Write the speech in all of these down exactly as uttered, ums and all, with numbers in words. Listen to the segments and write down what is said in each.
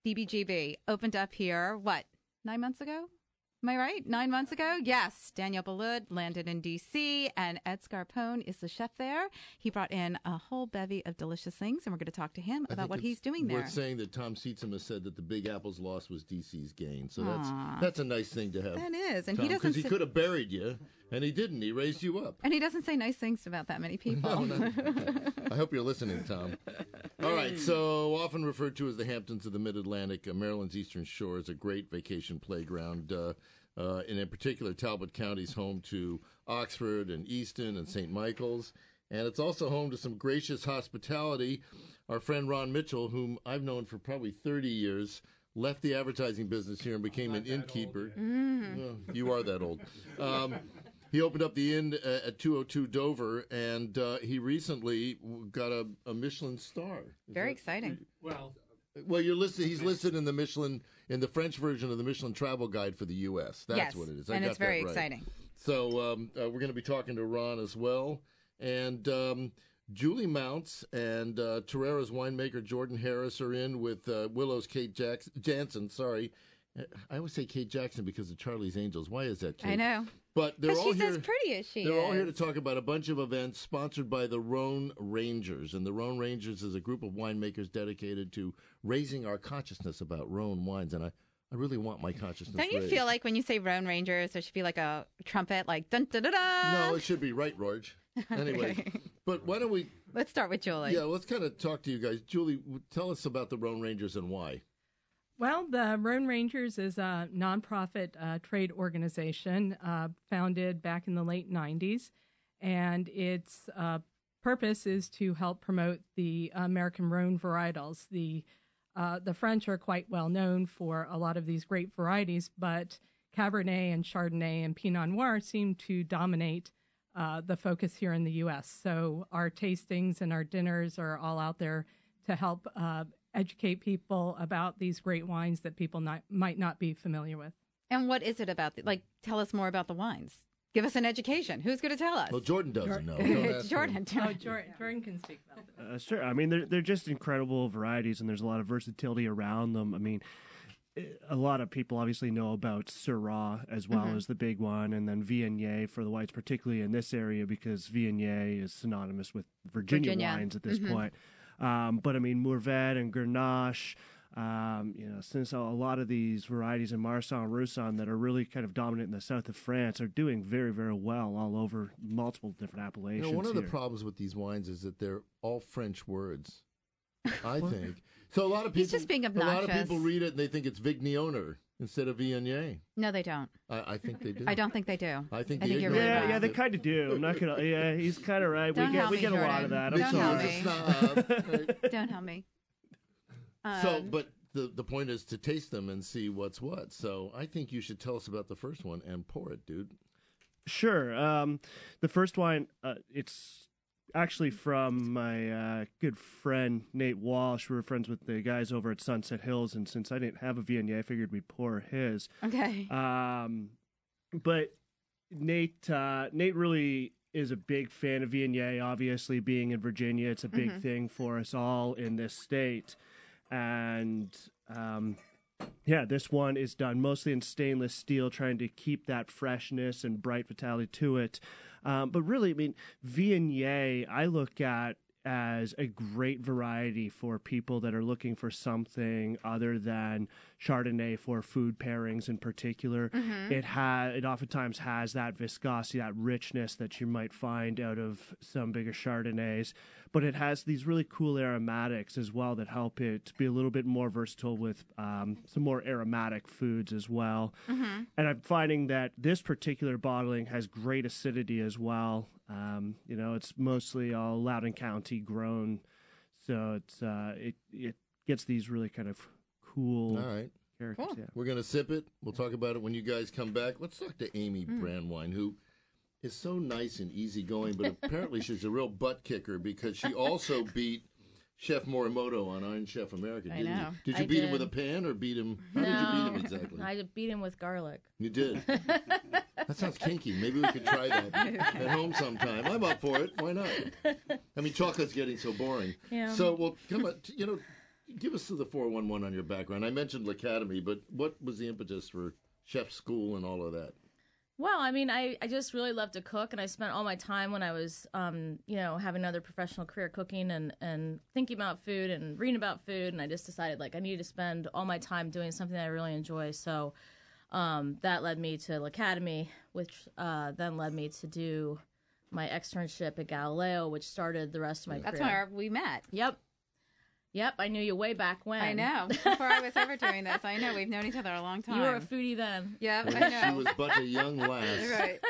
B B G B, opened up here, what, nine months ago? Am I right? Nine months ago? Yes. Daniel Balud landed in D C, and Ed Scarpone is the chef there. He brought in a whole bevy of delicious things, and we're going to talk to him I about what he's doing there. Worth saying that Tom Sietsema said that the Big Apple's loss was D C's gain. So that's Aww. that's a nice thing to have. That is. And Tom, he doesn't because he say, could have buried you, and he didn't. He raised you up. And he doesn't say nice things about that many people. no, no. I hope you're listening, Tom. All right. So often referred to as the Hamptons of the Mid-Atlantic, uh, Maryland's Eastern Shore is a great vacation playground. Uh, Uh, and in particular, Talbot County is home to Oxford and Easton and Saint Michael's. And it's also home to some gracious hospitality. Our friend Ron Mitchell, whom I've known for probably thirty years, left the advertising business here and became an innkeeper. Mm. Well, you are that old. Um, he opened up the inn uh, at two oh two Dover, and uh, he recently got a, a Michelin star. Is Very that, exciting. Well, well, you're listed. He's listed in the Michelin, in the French version of the Michelin Travel Guide for the U S. That's yes, what it is. I and got it's very that right. exciting. So um, uh, we're going to be talking to Ron as well, and um, Julie Mounts and uh, Torreira's winemaker Jordan Harris are in with uh, Willow's Kate Jackson, Jansen. Sorry, I always say Kate Jackson because of Charlie's Angels. Why is that, Kate? I know. But they're all she's here. as pretty as she they're is. all here to talk about a bunch of events sponsored by the Rhone Rangers. And the Rhone Rangers is a group of winemakers dedicated to raising our consciousness about Rhone wines. And I, I really want my consciousness Don't you raised. feel like when you say Rhone Rangers, there should be like a trumpet, like dun dun dun dun? No, it should be right, Rorge. Anyway, Okay. but why don't we... Let's start with Julie. Yeah, let's kind of talk to you guys. Julie, w- tell us about the Rhone Rangers and why. Well, the Rhone Rangers is a nonprofit uh, trade organization uh, founded back in the late nineties, and its uh, purpose is to help promote the American Rhone varietals. The uh, the French are quite well known for a lot of these great varieties, but Cabernet and Chardonnay and Pinot Noir seem to dominate uh, the focus here in the U S. So our tastings and our dinners are all out there to help uh, educate people about these great wines that people not, might not be familiar with. And what is it about? The, like, tell us more about the wines. Give us an education. Who's going to tell us? Well, Jordan doesn't know. Jordan. Jordan. Oh, Jordan, Jordan can speak about it. Uh, sure. I mean, they're, they're just incredible varieties, and there's a lot of versatility around them. I mean, a lot of people obviously know about Syrah as well mm-hmm. as the big one, and then Viognier for the whites, particularly in this area because Viognier is synonymous with Virginia, Virginia. wines at this mm-hmm. point. Um, but I mean, Mourvèdre and Grenache, um, you know, since a lot of thes varieties in Marsanne, Roussanne that are really kind of dominant in the south of France are doing very, very well all over multiple different appellations. You know, one of here. the problems with these wines is that they're all French words, I think. So a lot of people, He's just being a lot of obnoxious. people read it and they think it's Vigneoner instead of Viognier. No, they don't. I, I think they do. I don't think they do. I think, I the think you're ignorant right Yeah, about yeah, it. they kind of do. I'm not gonna. Yeah, he's kind of right. Don't we get help we me, get a lot Jordan. of that. I'm Don't sorry. help me. Snob, right? Don't help me. Um, So, but the the point is to taste them and see what's what. So I think you should tell us about the first one and pour it, dude. Sure. Um, the first wine, uh, it's actually from my uh, good friend Nate Walsh. We were friends with the guys over at Sunset Hills, and since I didn't have a Viognier, I figured we'd pour his. Okay. Um, but Nate, uh, Nate really is a big fan of Viognier. Obviously, being in Virginia, it's a big Mhm. thing for us all in this state, and um, yeah, this one is done mostly in stainless steel, trying to keep that freshness and bright vitality to it. Um, but really, I mean, Viognier, I look at as a great variety for people that are looking for something other than Chardonnay for food pairings in particular. Mhm. It ha- it oftentimes has that viscosity, that richness that you might find out of some bigger Chardonnays, but it has these really cool aromatics as well that help it be a little bit more versatile with um, some more aromatic foods as well. Mhm. And I'm finding that this particular bottling has great acidity as well. Um, you know, it's mostly all Loudoun County grown, so it's uh, it it gets these really kind of cool All right. characters. Cool. Yeah. We're going to sip it. We'll talk about it when you guys come back. Let's talk to Amy Mm. Brandwine, who is so nice and easygoing, but apparently she's a real butt kicker because she also beat Chef Morimoto on Iron Chef America. I Didn't know. You? Did you I beat him did. with a pan or beat him? How no, did you beat him exactly? I beat him with garlic. You did. That sounds kinky. Maybe we could try that at home sometime. I'm up for it. Why not? I mean, chocolate's getting so boring. Yeah. So, well, come on. You know, give us the four one one on your background. I mentioned L'Academy, but what was the impetus for chef school and all of that? Well, I mean, I, I just really love to cook, and I spent all my time when I was, um, you know, having another professional career cooking and, and thinking about food and reading about food, and I just decided, like, I needed to spend all my time doing something that I really enjoy. So um, that led me to L'Academy, which uh, then led me to do my externship at Galileo, which started the rest of my That's career. where we met. Yep. Yep, I knew you way back when. I know. Before I was ever doing this, I know. We've known each other a long time. You were a foodie then. Yep, When I know. she was but a young lass. Right.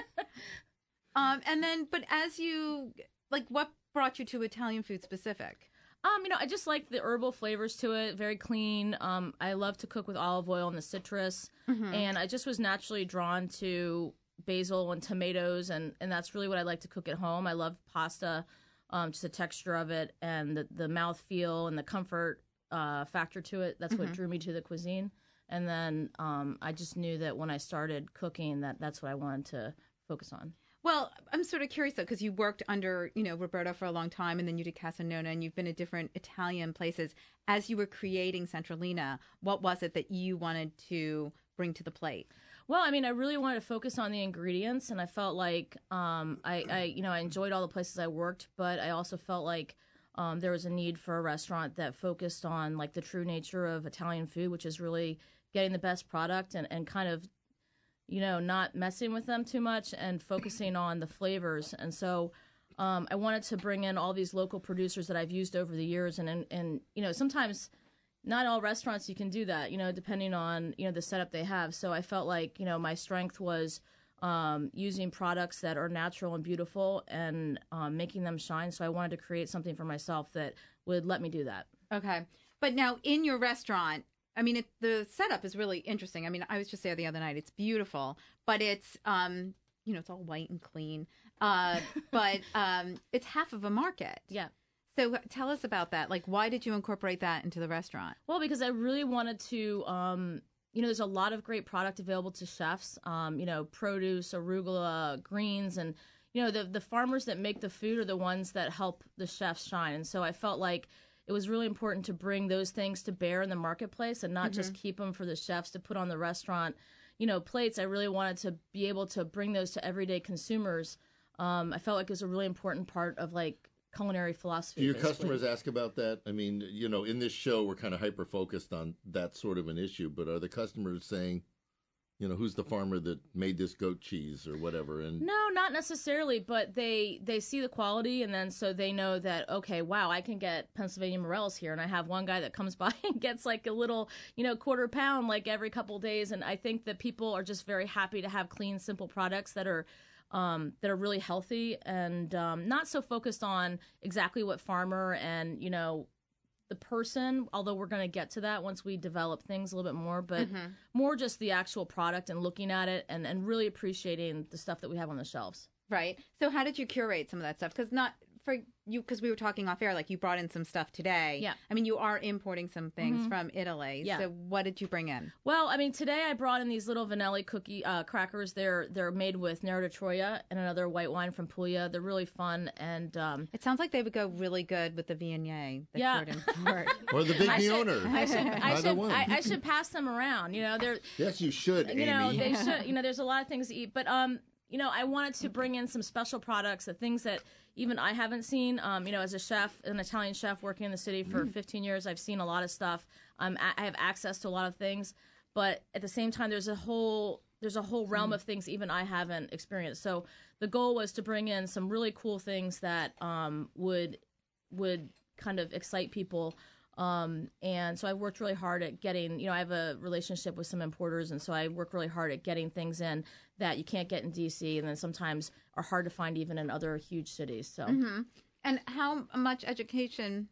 Um, and then, but as you, like, what brought you to Italian food specific? Um, you know, I just like the herbal flavors to it, very clean. Um, I love to cook with olive oil and the citrus, Mm-hmm. and I just was naturally drawn to basil and tomatoes, and, and that's really what I like to cook at home. I love pasta, um, just the texture of it and the, the mouthfeel and the comfort uh, factor to it. That's Mm-hmm. what drew me to the cuisine. And then um, I just knew that when I started cooking, that that's what I wanted to focus on. Well, I'm sort of curious though, because you worked under, you know, Roberto for a long time, and then you did Casanona, and you've been at different Italian places. As you were creating Centralina, what was it that you wanted to bring to the plate? Well, I mean, I really wanted to focus on the ingredients, and I felt like um, I, I, you know, I enjoyed all the places I worked, but I also felt like um, there was a need for a restaurant that focused on like the true nature of Italian food, which is really getting the best product and, and kind of, you know, not messing with them too much and focusing on the flavors. And so um, I wanted to bring in all these local producers that I've used over the years, and and, and you know, sometimes not all restaurants you can do that, you know, depending on, you know, the setup they have. So I felt like, you know, my strength was um, using products that are natural and beautiful and um, making them shine. So I wanted to create something for myself that would let me do that. Okay. But now in your restaurant, I mean, it, the setup is really interesting. I mean, I was just there the other night. It's beautiful, but it's, um, you know, it's all white and clean. Uh, but um, it's half of a market. Yeah. So tell us about that. Like, why did you incorporate that into the restaurant? Well, because I really wanted to, um, you know, there's a lot of great product available to chefs, um, you know, produce, arugula, greens, and, you know, the, the farmers that make the food are the ones that help the chefs shine. And so I felt like it was really important to bring those things to bear in the marketplace and not mm-hmm. just keep them for the chefs to put on the restaurant, you know, plates. I really wanted to be able to bring those to everyday consumers. Um, I felt like it was a really important part of, like, culinary philosophy. Do your basically. customers ask about that? I mean, you know, in this show, we're kind of hyper focused on that sort of an issue, but are the customers saying, you know, who's the farmer that made this goat cheese or whatever? And no, not necessarily, but they they see the quality, and then so they know that, okay, wow, I can get Pennsylvania Morels here, and I have one guy that comes by and gets like a little, you know, quarter pound like every couple of days, and I think that people are just very happy to have clean, simple products that are Um, that are really healthy and um, not so focused on exactly what farmer and, you know, the person, although we're going to get to that once we develop things a little bit more, but mm-hmm. more just the actual product and looking at it and, and really appreciating the stuff that we have on the shelves. Right. So how did you curate some of that stuff? Because not for you, because we were talking off air, like you brought in some stuff today. Yeah. I mean, you are importing some things mm-hmm. from Italy. Yeah. So what did you bring in? Well, I mean, today I brought in these little vanilla cookie uh, crackers. They're they're made with Nero di Troia and another white wine from Puglia. They're really fun, and um, it sounds like they would go really good with the Viognier that yeah. Jordan poured. Or the Big Neoner. I should, I, Either should, one. I, I should pass them around. You know, they're yes, you should. You Amy. know, they should. You know, there's a lot of things to eat, but um, you know, I wanted to bring in some special products, the things that even I haven't seen. Um, you know, as a chef, an Italian chef working in the city for mm. fifteen years, I've seen a lot of stuff. Um, I have access to a lot of things, but at the same time, there's a whole there's a whole realm mm. of things even I haven't experienced. So the goal was to bring in some really cool things that um, would would kind of excite people. Um, and so I worked really hard at getting, you know, I have a relationship with some importers, and so I work really hard at getting things in that you can't get in D C and then sometimes are hard to find even in other huge cities. So, mm-hmm. And how much education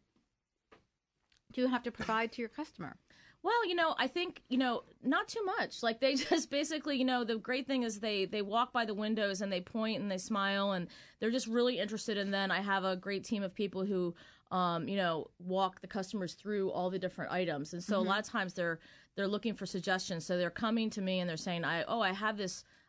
do you have to provide to your customer? Well, you know, I think, you know, not too much. Like they just basically, you know, the great thing is they, they walk by the windows and they point and they smile and they're just really interested. And then I have a great team of people who, um, you know, walk the customers through all the different items. And so mm-hmm. a lot of times they're, they're looking for suggestions. So they're coming to me and they're saying, I, oh, I have this,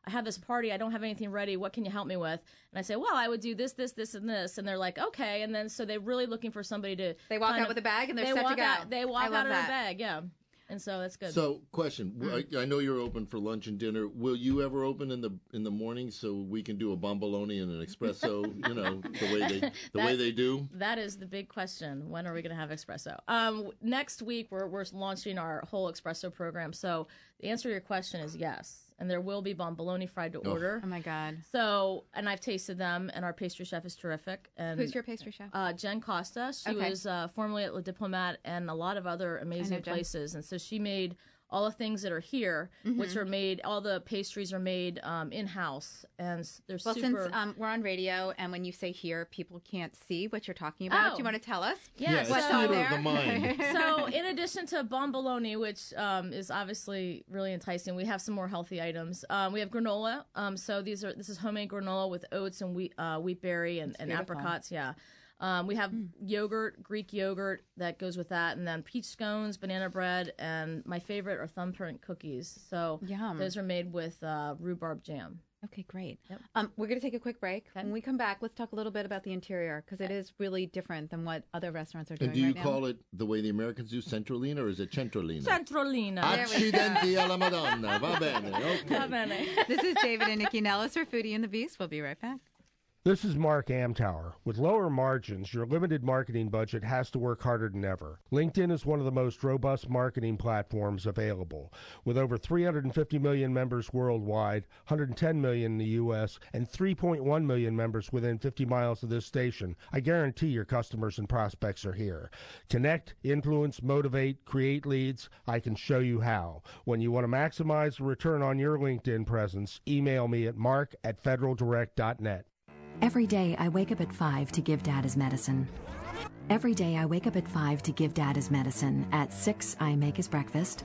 I have this party. I don't have anything ready. What can you help me with? And I say, well, I would do this, this, this, and this. And they're like, okay. And then so they're really looking for somebody to. They walk kind out of, with a bag and they're they set walk to go. Out, they walk I out love of that. their bag, yeah. And so that's good. So, question: Mm. I, I know you're open for lunch and dinner. Will you ever open in the in the morning so we can do a bomboloni and an espresso? You know, the way they the That- way they do. That is the big question. When are we going to have espresso? Um, next week, we're, we're launching our whole espresso program. So the answer to your question is yes. And there will be bomboloni fried to order. Oh, my God. So, and I've tasted them, and our pastry chef is terrific. And Who's your pastry chef? Uh, Jen Costa. She Okay. was uh, formerly at Le Diplomat and a lot of other amazing Jen. places. And so she made all the things that are here, Mm-hmm. which are made, all the pastries are made um, in-house. And s- they're Well, super... since um, we're on radio, and when you say here, people can't see what you're talking about. Oh. Do you want to tell us? yeah, Yeah, so, it's on theater there? of the mind. so in addition to bomboloni, which um, is obviously really enticing, we have some more healthy items. Um, we have granola. Um, so these are this is homemade granola with oats and wheat, uh, wheat berry and, and beautiful. apricots. Yeah. Um, we have yogurt, Greek yogurt that goes with that, and then peach scones, banana bread, and my favorite are thumbprint cookies. So Yum. those are made with uh, rhubarb jam. Okay, great. Yep. Um, we're going to take a quick break. Okay. When we come back, let's talk a little bit about the interior because it is really different than what other restaurants are doing And do you right now. call it the way the Americans do, Centralina, or is it Centralina? Centrolina. Accidenti alla Madonna. Va bene. Va Okay. bene. This is David and Nikki Nellis for Foodie and the Beast. We'll be right back. This is Mark Amtower. With lower margins, your limited marketing budget has to work harder than ever. LinkedIn is one of the most robust marketing platforms available. With over three hundred fifty million members worldwide, one hundred ten million in the U S, and three point one million members within fifty miles of this station, I guarantee your customers and prospects are here. Connect, influence, motivate, create leads. I can show you how. When you want to maximize the return on your LinkedIn presence, email me at mark at federal direct dot net. Every day I wake up at five to give Dad his medicine. Every day I wake up at five to give Dad his medicine. At six I make his breakfast.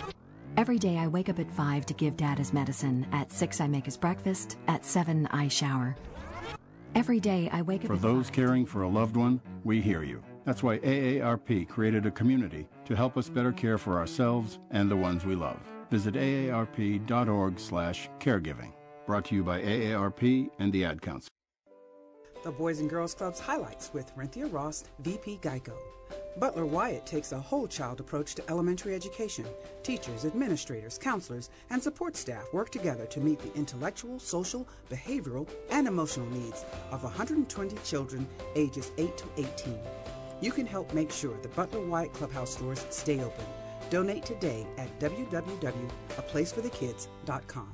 Every day I wake up at five to give Dad his medicine. At six I make his breakfast. At seven I shower. Every day I wake up For at those five. caring for a loved one, we hear you. That's why A A R P created a community to help us better care for ourselves and the ones we love. Visit A A R P dot org slash caregiving. Brought to you by A A R P and the Ad Council. The Boys and Girls Club's highlights with Renthia Ross, V P Geico. Butler Wyatt takes a whole child approach to elementary education. Teachers, administrators, counselors, and support staff work together to meet the intellectual, social, behavioral, and emotional needs of one hundred twenty children ages eight to eighteen. You can help make sure the Butler Wyatt Clubhouse stores stay open. Donate today at w w w dot a place for the kids dot com.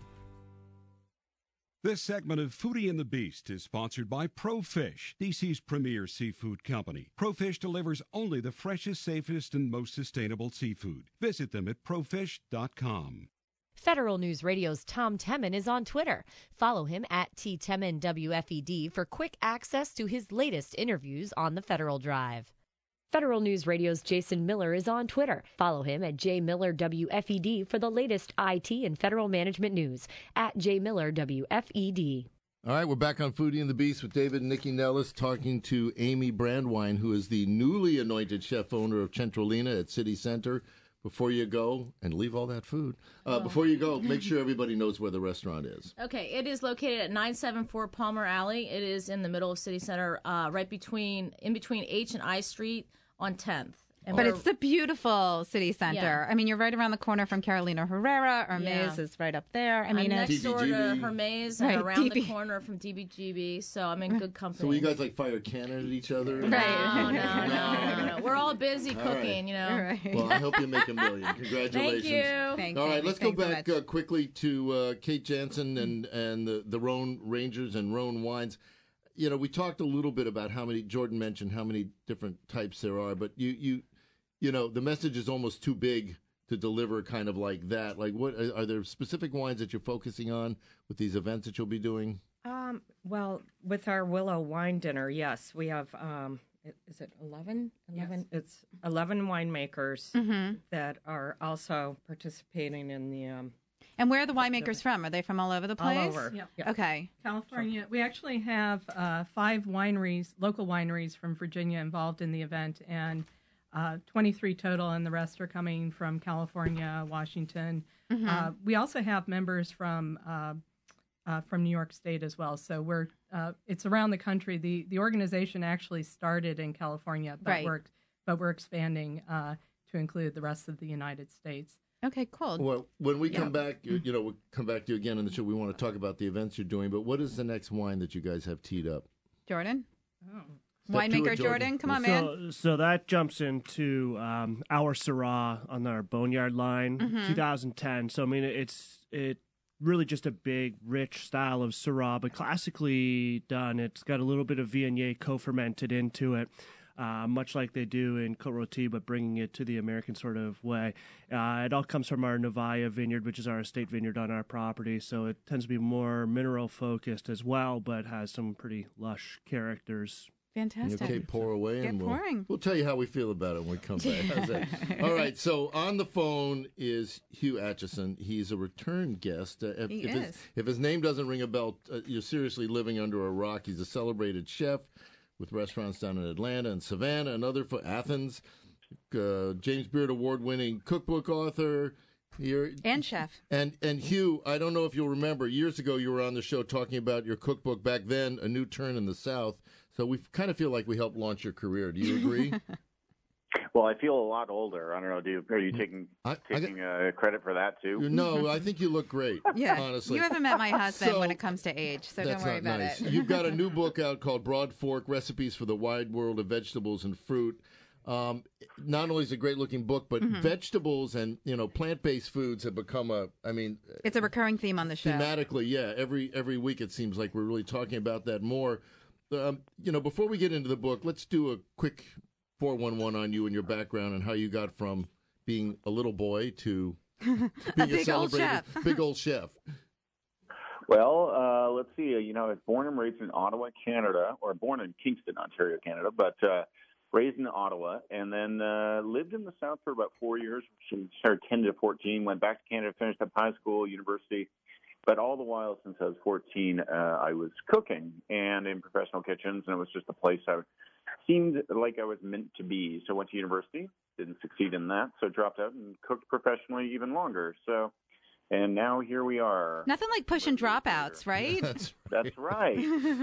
This segment of Foodie and the Beast is sponsored by ProFish, D C's premier seafood company. ProFish delivers only the freshest, safest, and most sustainable seafood. Visit them at profish dot com. Federal News Radio's Tom Temin is on Twitter. Follow him at T Temin W F E D for quick access to his latest interviews on the Federal Drive. Federal News Radio's Jason Miller is on Twitter. Follow him at J Miller W F E D for the latest I T and federal management news at J Miller W F E D. All right, we're back on Foodie and the Beast with David and Nikki Nellis talking to Amy Brandwine, who is the newly anointed chef owner of Centralina at City Center. Before you go, and leave all that food, uh, before you go, make sure everybody knows where the restaurant is. Okay, it is located at nine seventy-four Palmer Alley. It is in the middle of City Center, uh, right between, in between H and I Street on tenth. And But we're- it's the beautiful city center. Yeah. I mean, you're right around the corner from Carolina Herrera. Hermes Yeah. is right up there. I I'm mean, next it's, door to Hermes and Right, around D B. the corner from D B G B, so I'm in good company. So will you guys like fire cannon at each other? No, no, no, no, no. We're all busy All cooking, right. you know. all right. Well, I hope you make a million. Congratulations. Thank you. Thanks, All right, Amy. let's go Thanks so back much. uh, quickly to uh, Kate Jansen and, and the, the Rhone Rangers and Rhone Wines. You know, we talked a little bit about how many, Jordan mentioned how many different types there are, but you, you, you know, the message is almost too big to deliver kind of like that. Like, what are, are there specific wines that you're focusing on with these events that you'll be doing? Um, well, with our Willow Wine Dinner, yes, we have, um, i- is it eleven? eleven? It's eleven winemakers Mhm. that are also participating in the, um, And where are the winemakers from? Are they from all over the place? all over. Yep. Yeah. Okay. California. We actually have uh, five wineries, local wineries from Virginia involved in the event, and uh, twenty-three total, and the rest are coming from California, Washington. Mhm. Uh, we also have members from uh, uh, from New York State as well. So we're uh, it's around the country. The the organization actually started in California, but Right. we're but we're expanding uh, to include the rest of the United States. Okay, cool. Well, when we Yeah. come back, you, you know, we'll come back to you again on the show. We want to talk about the events you're doing, but what is the next wine that you guys have teed up? Jordan? Oh. Step two Winemaker of Jordan, come on, man. So, so that jumps into um, our Syrah on our Boneyard line, Mhm. twenty ten. So I mean, it's it really just a big, rich style of Syrah, but classically done. It's got a little bit of Viognier co-fermented into it. Uh, much like they do in Côte Rôtie, but bringing it to the American sort of way. Uh, it all comes from our Novaya vineyard, which is our estate vineyard on our property, so it tends to be more mineral-focused as well, but has some pretty lush characters. Fantastic. Okay, pour away, Get and we'll, pouring. we'll tell you how we feel about it when we come back. How's that? All right, so on the phone is Hugh Acheson. He's a return guest. Uh, if, He if is. His, if his name doesn't ring a bell, uh, you're seriously living under a rock. He's a celebrated chef with restaurants down in Atlanta and Savannah and other for Athens. Uh, James Beard Award-winning cookbook author. You're, And chef. And and Hugh, I don't know if you'll remember, years ago you were on the show talking about your cookbook back then, A New Turn in the South. So we kind of feel like we helped launch your career. Do you agree? Well, I feel a lot older. I don't know. Do you, are you taking I- I taking uh, credit for that too? No, I think you look great. Yeah. honestly. You haven't met my husband So- when it comes to age, so don't That's worry not about nice. it. You've got a new book out called Broad Fork: Recipes for the Wide World of Vegetables and Fruit. Um, not only is it a great looking book, but Mhm. vegetables and you know plant based foods have become a. I mean, It's a recurring theme on the show. thematically, yeah. Every every week it seems like we're really talking about that more. Um, you know, before we get into the book, let's do a quick four one one on you and your background and how you got from being a little boy to being a, big old celebrated chef. big old chef. Well, uh, let's see. Uh, you know, I was born and raised in Ottawa, Canada, or born in Kingston, Ontario, Canada, but uh, raised in Ottawa, and then uh, lived in the South for about four years. From started ten to fourteen, went back to Canada, finished up high school, university. But all the while since I was fourteen, uh, I was cooking and in professional kitchens, and it was just a place I seemed like I was meant to be. So I went to university, didn't succeed in that, so dropped out and cooked professionally even longer. So, and now here we are. Nothing like pushing dropouts, right? That's That's right.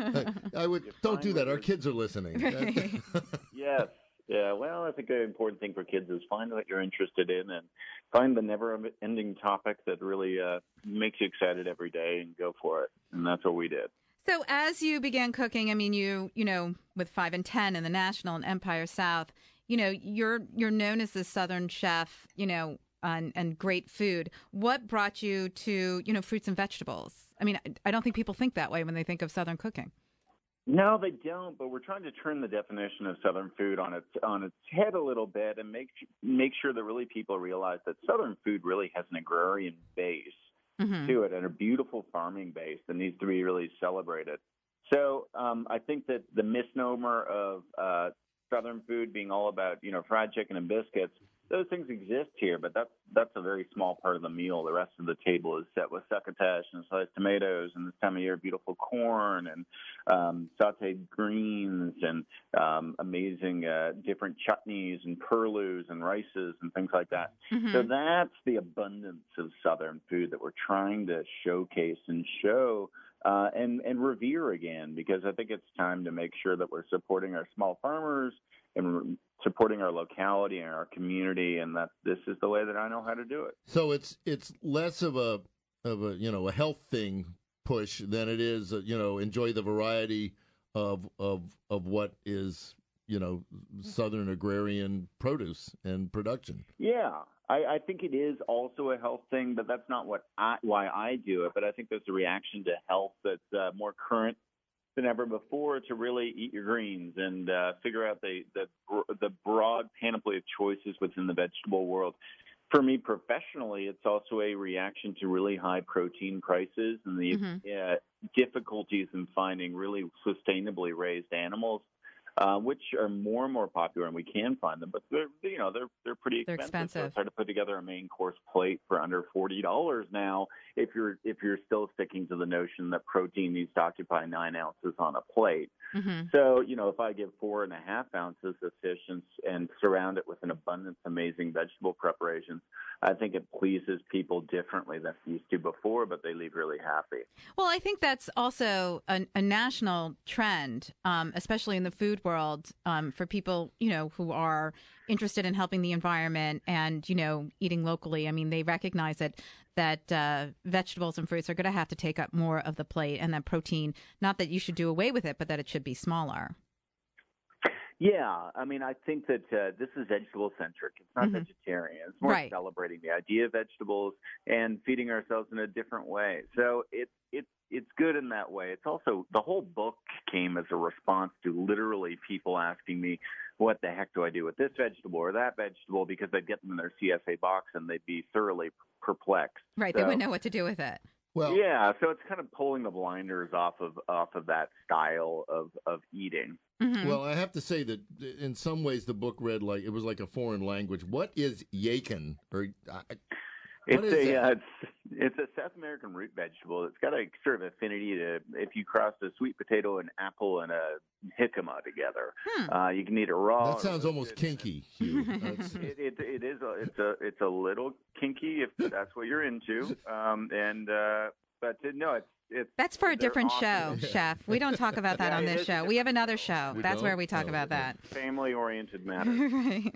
I would don't do that. Our kids are listening. Right. Yes. Yeah, well, I think the important thing for kids is find what you're interested in and find the never-ending topic that really uh, makes you excited every day and go for it. And that's what we did. So as you began cooking, I mean, you you know, with five and ten in the National and Empire South, you know, you're you're known as the Southern chef, you know, and, and great food. What brought you to, you know, fruits and vegetables? I mean, I don't think people think that way when they think of Southern cooking. No, they don't. But we're trying to turn the definition of Southern food on its on its head a little bit and make make sure that really people realize that Southern food really has an agrarian base Mhm. to it and a beautiful farming base that needs to be really celebrated. So um, I think that the misnomer of uh, Southern food being all about, you know, fried chicken and biscuits, those things exist here, but that's that's a very small part of the meal. The rest of the table is set with succotash and sliced tomatoes, and this time of year, beautiful corn and um, sautéed greens and um, amazing uh, different chutneys and purlus and rices and things like that. Mhm. So that's the abundance of Southern food that we're trying to showcase and show uh, and, and revere again, because I think it's time to make sure that we're supporting our small farmers and re- supporting our locality and our community, and that this is the way that I know how to do it. So it's it's less of a of a you know a health thing push than it is uh, you know enjoy the variety of of of what is you know Southern agrarian produce and production. Yeah, I, I think it is also a health thing, but that's not what I, why I do it. But I think there's a reaction to health that's uh, more current than ever before to really eat your greens and uh, figure out the, the the broad panoply of choices within the vegetable world. For me professionally, it's also a reaction to really high protein prices and the Mhm. uh, difficulties in finding really sustainably raised animals, uh, which are more and more popular, and we can find them, but they're you know they're they're pretty They're expensive. So expensive. it's hard to put together a main course plate for under forty dollars now. If you're if you're still sticking to the notion that protein needs to occupy nine ounces on a plate, Mm-hmm. So, you know, if I give four and a half ounces of fish and, and surround it with an abundance of amazing vegetable preparations, I think it pleases people differently than it used to before, but they leave really happy. Well, I think that's also a, a national trend, um, especially in the food world, um, for people, you know, who are interested in helping the environment and, you know, eating locally. I mean, they recognize that that uh, vegetables and fruits are going to have to take up more of the plate, and that protein, not that you should do away with it, but that it should be smaller. Yeah, I mean, I think that uh, this is vegetable-centric. It's not Mm-hmm. vegetarian. It's more Right. celebrating the idea of vegetables and feeding ourselves in a different way. So it's it's it's good in that way. It's also, the whole book came as a response to literally people asking me, what the heck do I do with this vegetable or that vegetable, because they'd get them in their C S A box and they'd be thoroughly perplexed. Right. So, They wouldn't know what to do with it. Well, yeah, so it's kind of pulling the blinders off of off of that style of, of eating. Mm-hmm. Well, I have to say that in some ways the book read like it was like a foreign language. What is yakin? Or uh, It's what is a that? uh, it's, it's a South American root vegetable. It's got a sort of affinity to if you cross a sweet potato, an apple, and a jicama together. Hmm. Uh, you can eat it raw. That sounds almost kinky, Hugh. That's- It, it, it is a it's a it's a little kinky if that's what you're into. Um, and uh, but uh, no, it's it's That's for a they're different awesome. show, Chef. We don't talk about that Yeah, on it this is a show. We have another show. We That's don't? where we talk Oh, about okay. that. Family-oriented matter. Right.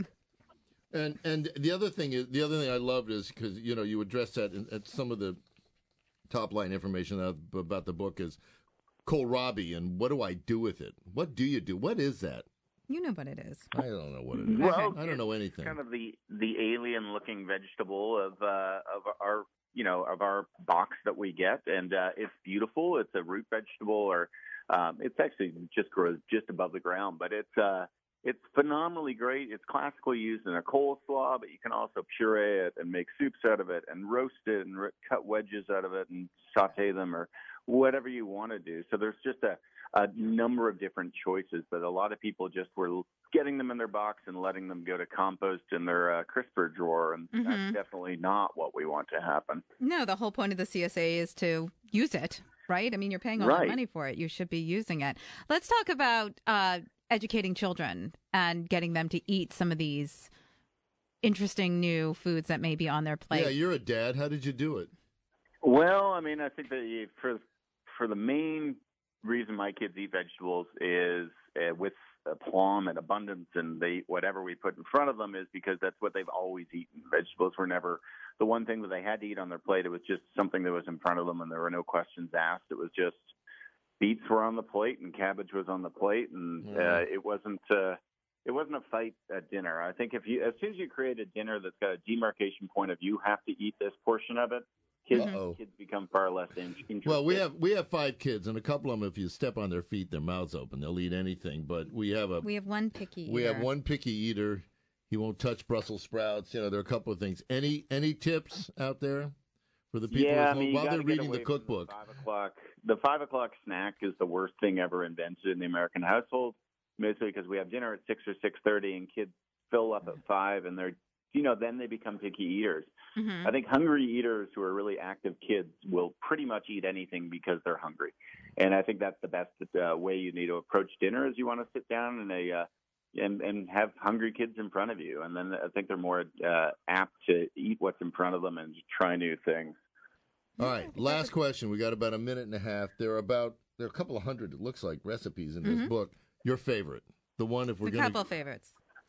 And and the other thing is the other thing I loved is because you know you address that in, at some of the top line information about the book is kohlrabi and what do I do with it? What do you do? What is that? You know what it is. I don't know what it is. Well, I don't know anything. Kind of the the alien-looking vegetable of uh, of our you know of our box that we get, and uh, it's beautiful. It's a root vegetable, or um, it's actually just grows just above the ground, but it's uh, it's phenomenally great. It's classically used in a coleslaw, but you can also puree it and make soups out of it, and roast it and r- cut wedges out of it and saute them, or whatever you want to do. So there's just a a number of different choices, but a lot of people just were getting them in their box and letting them go to compost in their uh, crisper drawer, and Mhm. that's definitely not what we want to happen. No, the whole point of the C S A is to use it, right? I mean, you're paying all that Right. money for it. You should be using it. Let's talk about uh, educating children and getting them to eat some of these interesting new foods that may be on their plate. Yeah, you're a dad. How did you do it? Well, I mean, I think that you, for for the main reason my kids eat vegetables is uh, with aplomb and abundance, and they eat whatever we put in front of them, is because that's what they've always eaten. Vegetables were never the one thing that they had to eat on their plate. It was just something that was in front of them, and there were no questions asked. It was just beets were on the plate and cabbage was on the plate, and Mm. uh, it wasn't. Uh, It wasn't a fight at dinner. I think if you, as soon as you create a dinner that's got a demarcation point of you have to eat this portion of it, kids Uh-oh. kids become far less in, interested. Well, we have we have five kids, and a couple of them, if you step on their feet, their mouths open, they'll eat anything. But we have a We have one picky we have eater. one picky eater. He won't touch Brussels sprouts. You know, there are a couple of things. Any any tips out there for the people yeah, at I mean, home you while gotta they're get reading the away from cookbook? Five o'clock. The five o'clock snack is the worst thing ever invented in the American household, mostly because we have dinner at six or six thirty, and kids fill up at five, and they're, you know, then they become picky eaters. Mhm. I think hungry eaters who are really active kids will pretty much eat anything because they're hungry, and I think that's the best uh, way you need to approach dinner. Is you want to sit down and a uh, and and have hungry kids in front of you, and then I think they're more uh, apt to eat what's in front of them and try new things. All right, last question. We got about a minute and a half. There are about there are a couple of hundred. It looks like recipes in this Mhm. book. Your favorite, the one if we're a going couple favorites.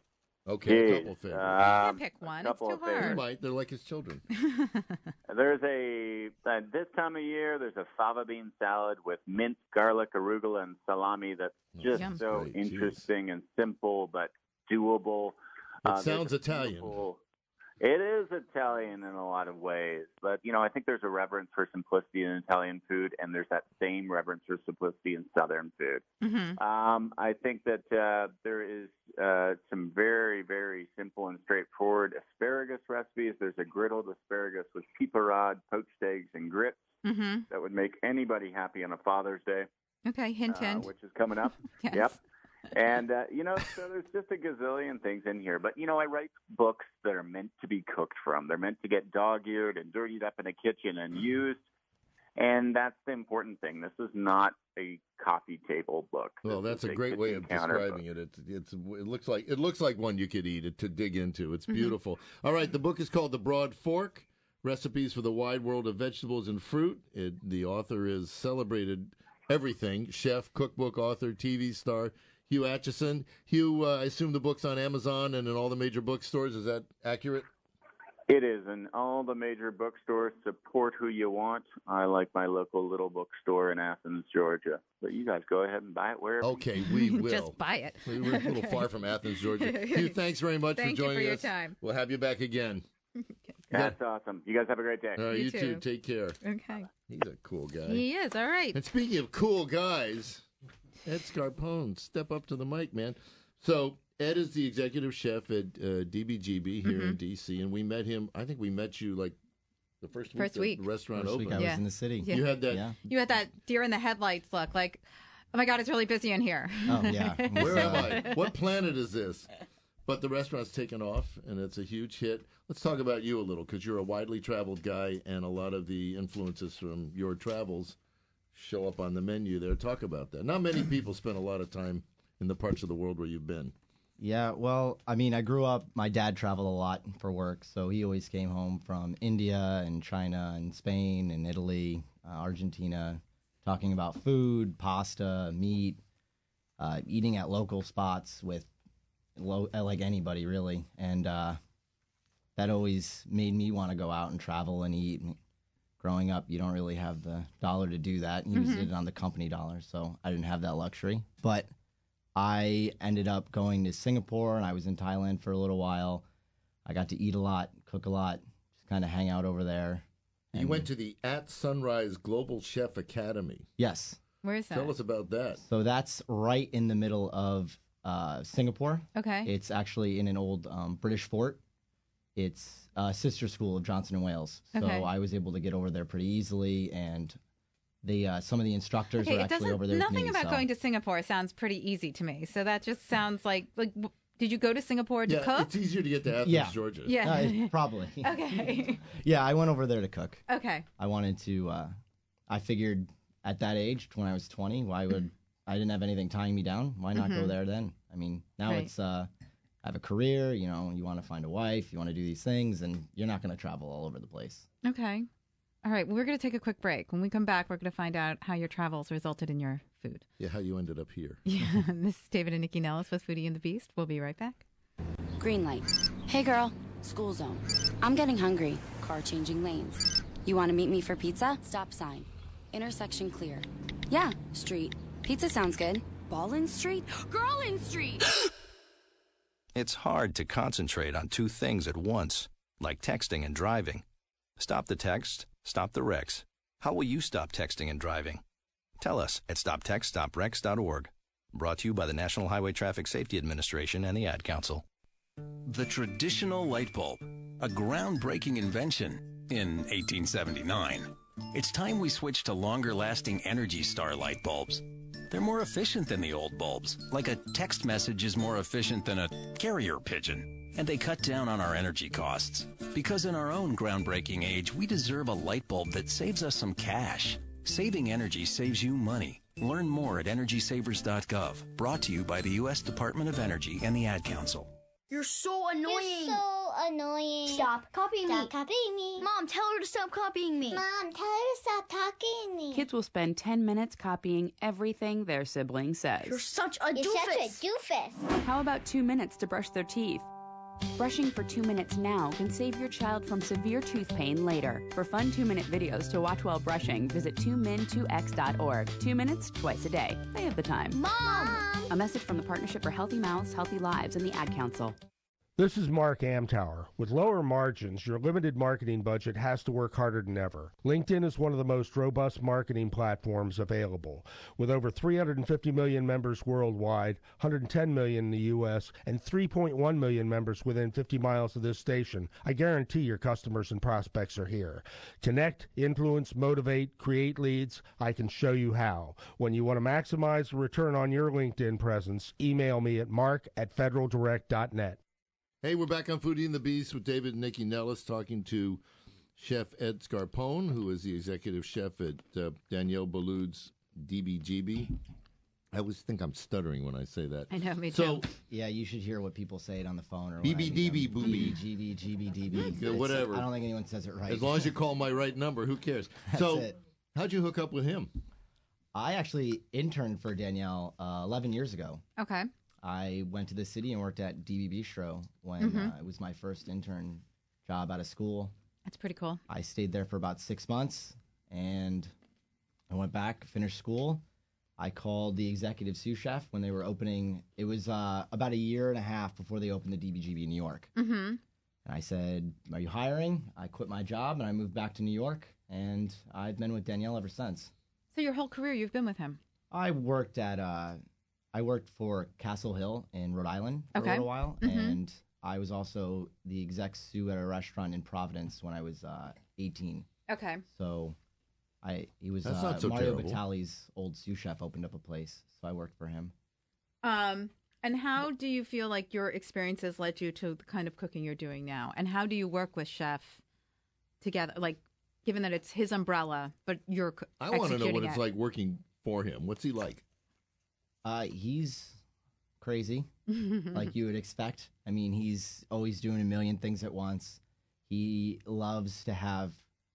Okay, a Geez, couple favorites. You um, can't pick one. It's couple too of He hard. favorites. might. They're like his children. There's a uh, this time of year. There's a fava bean salad with mint, garlic, arugula, and salami. That's just Yum. so Great, jeez. interesting and simple, but doable. It Uh, there's sounds a Italian. beautiful- It is Italian in a lot of ways, but you know, I think there's a reverence for simplicity in Italian food, and there's that same reverence for simplicity in Southern food. Mhm. Um, I think that uh, there is uh, some very, very simple and straightforward asparagus recipes. There's a griddled asparagus with piparad, poached eggs, and grits Mhm. that would make anybody happy on a Father's Day, Okay. Hint, uh, hint. which is coming up. Yes. Yep. And, uh, you know, so there's just a gazillion things in here. But, you know, I write books that are meant to be cooked from. They're meant to get dog-eared and dirtied up in a kitchen and used. And that's the important thing. This is not a coffee table book. Well, that's a Big great way of kitchen counter describing book. it. It's, it's it looks like it looks like one you could eat it to dig into. It's Mhm. beautiful. All right, the book is called The Broad Fork: Recipes for the Wide World of Vegetables and Fruit. It, the author is celebrated everything: chef, cookbook author, T V star Hugh Atchison. Hugh, uh, I assume the book's on Amazon and in all the major bookstores. Is that accurate? It is, and all the major bookstores support who you want. I like my local little bookstore in Athens, Georgia. But you guys go ahead and buy it wherever. Okay, we will. Just buy it. We We're a little far from Athens, Georgia. Hugh, thanks very much Thank for you joining for your us. time. We'll have you back again. That's awesome. You guys have a great day. All right, You you, too. too. Take care. Okay. He's a cool guy. He is. All right. And speaking of cool guys, Ed Scarpone, step up to the mic, man. So Ed is the executive chef at uh, D B G B here Mhm. in D C, and we met him. I think we met you like the first week First the week. restaurant First opened. week I was in the city. Yeah. You had that. Yeah. You had that deer in the headlights look, like, oh my God, it's really busy in here. Oh, yeah. It was, Where am uh, I? What planet is this? But the restaurant's taken off, and it's a huge hit. Let's talk about you a little, because you're a widely traveled guy, and a lot of the influences from your travels show up on the menu there. Talk about that. Not many people spend a lot of time in the parts of the world where you've been. Yeah, well, I mean, I grew up, my dad traveled a lot for work, so he always came home from India and China and Spain and Italy, uh, Argentina, talking about food, pasta, meat, uh, eating at local spots with lo- like anybody, really. And uh, that always made me want to go out and travel and eat. And growing up, you don't really have the dollar to do that. You Mhm. did it on the company dollar, so I didn't have that luxury. But I ended up going to Singapore, and I was in Thailand for a little while. I got to eat a lot, cook a lot, just kind of hang out over there. You And- went to the At Sunrise Global Chef Academy. Yes. Where is that? Tell us about that. So that's right in the middle of uh, Singapore. Okay. It's actually in an old um, British fort. It's a sister school of Johnson and Wales. So Okay. I was able to get over there pretty easily, and the uh, some of the instructors Okay, are it actually doesn't. over there Nothing with me. about so. going to Singapore sounds pretty easy to me. So that just sounds like like. w- Did you go to Singapore to Yeah, cook? it's easier to get to Athens, Yeah. Georgia. Yeah. Uh, it's probably. Okay. Yeah, I went over there to cook. Okay. I wanted to. Uh, I figured at that age, when I was twenty, why would I didn't have anything tying me down? Why not go Mhm. there then? I mean, now Right. it's. Uh, I have a career. You know, you want to find a wife. You want to do these things, and you're not going to travel all over the place. Okay. All right. We're going to take a quick break. When we come back, we're going to find out how your travels resulted in your food. Yeah, how you ended up here. Yeah. This is David and Nikki Nellis with Foodie and the Beast. We'll be right back. Green light. Hey girl, school zone. I'm getting hungry. Car changing lanes. You want to meet me for pizza? Stop sign. Intersection clear. Yeah, street. Pizza sounds good. Ballin Street? Girlin Street! It's hard to concentrate on two things at once, like texting and driving. Stop the text, stop the wrecks. How will you stop texting and driving? Tell us at stop text stop wrecks dot org. Brought to you by the National Highway Traffic Safety Administration and the Ad Council. The traditional light bulb, a groundbreaking invention in eighteen seventy-nine. It's time we switch to longer-lasting Energy Star light bulbs. They're more efficient than the old bulbs, like a text message is more efficient than a carrier pigeon. And they cut down on our energy costs. Because in our own groundbreaking age, we deserve a light bulb that saves us some cash. Saving energy saves you money. Learn more at energy savers dot gov. Brought to you by the U S Department of Energy and the Ad Council. You're so annoying. You're so annoying. Stop copying Stop me. copying me. Mom, tell her to stop copying me. Mom, tell her to stop talking to me. Kids will spend ten minutes copying everything their sibling says. You're such a You're doofus. such a doofus. How about two minutes to brush their teeth? Brushing for two minutes now can save your child from severe tooth pain later. For fun two-minute videos to watch while brushing, visit two min two x dot org. Two minutes, twice a day. They have the time. Mom! A message from the Partnership for Healthy Mouths, Healthy Lives, and the Ad Council. This is Mark Amtower. With lower margins, your limited marketing budget has to work harder than ever. LinkedIn is one of the most robust marketing platforms available. With over three hundred fifty million members worldwide, one hundred ten million in the U S, and three point one million members within fifty miles of this station, I guarantee your customers and prospects are here. Connect, influence, motivate, create leads. I can show you how. When you want to maximize the return on your LinkedIn presence, email me at mark at federal direct dot net. Hey, we're back on Foodie and the Beast with David and Nikki Nellis talking to Chef Ed Scarpone, who is the executive chef at uh, Danielle Boulud's D B G B. I always think I'm stuttering when I say that. I know, me so, too. Yeah, you should hear what people say it on the phone or B B D B booby. G B G B D B. Yeah, whatever. I don't think anyone says it right. As long as you call my right number, who cares? That's so, it. how'd you hook up with him? I actually interned for Danielle uh, eleven years ago. Okay. I went to the city and worked at D B Bistro when Mhm. uh, it was my first intern job out of school. That's pretty cool. I stayed there for about six months, and I went back, finished school. I called the executive sous chef when they were opening. It was uh, about a year and a half before they opened the D B G B in New York. Mm-hmm. And I said, "Are you hiring?" I quit my job and I moved back to New York, and I've been with Danielle ever since. So your whole career, you've been with him. I worked at uh, I worked for Castle Hill in Rhode Island for Okay. a little while, Mhm. and I was also the exec sous at a restaurant in Providence when I was uh, eighteen. Okay. So, I he was That's uh, not so Mario terrible. Batali's old sous chef opened up a place, so I worked for him. Um, and how do you feel like your experiences led you to the kind of cooking you're doing now? And how do you work with chef together? Like, given that it's his umbrella, but you're c- I want to know what executing it's it. like working for him. What's he like? Uh, he's crazy, like you would expect. I mean, he's always doing a million things at once. He loves to have,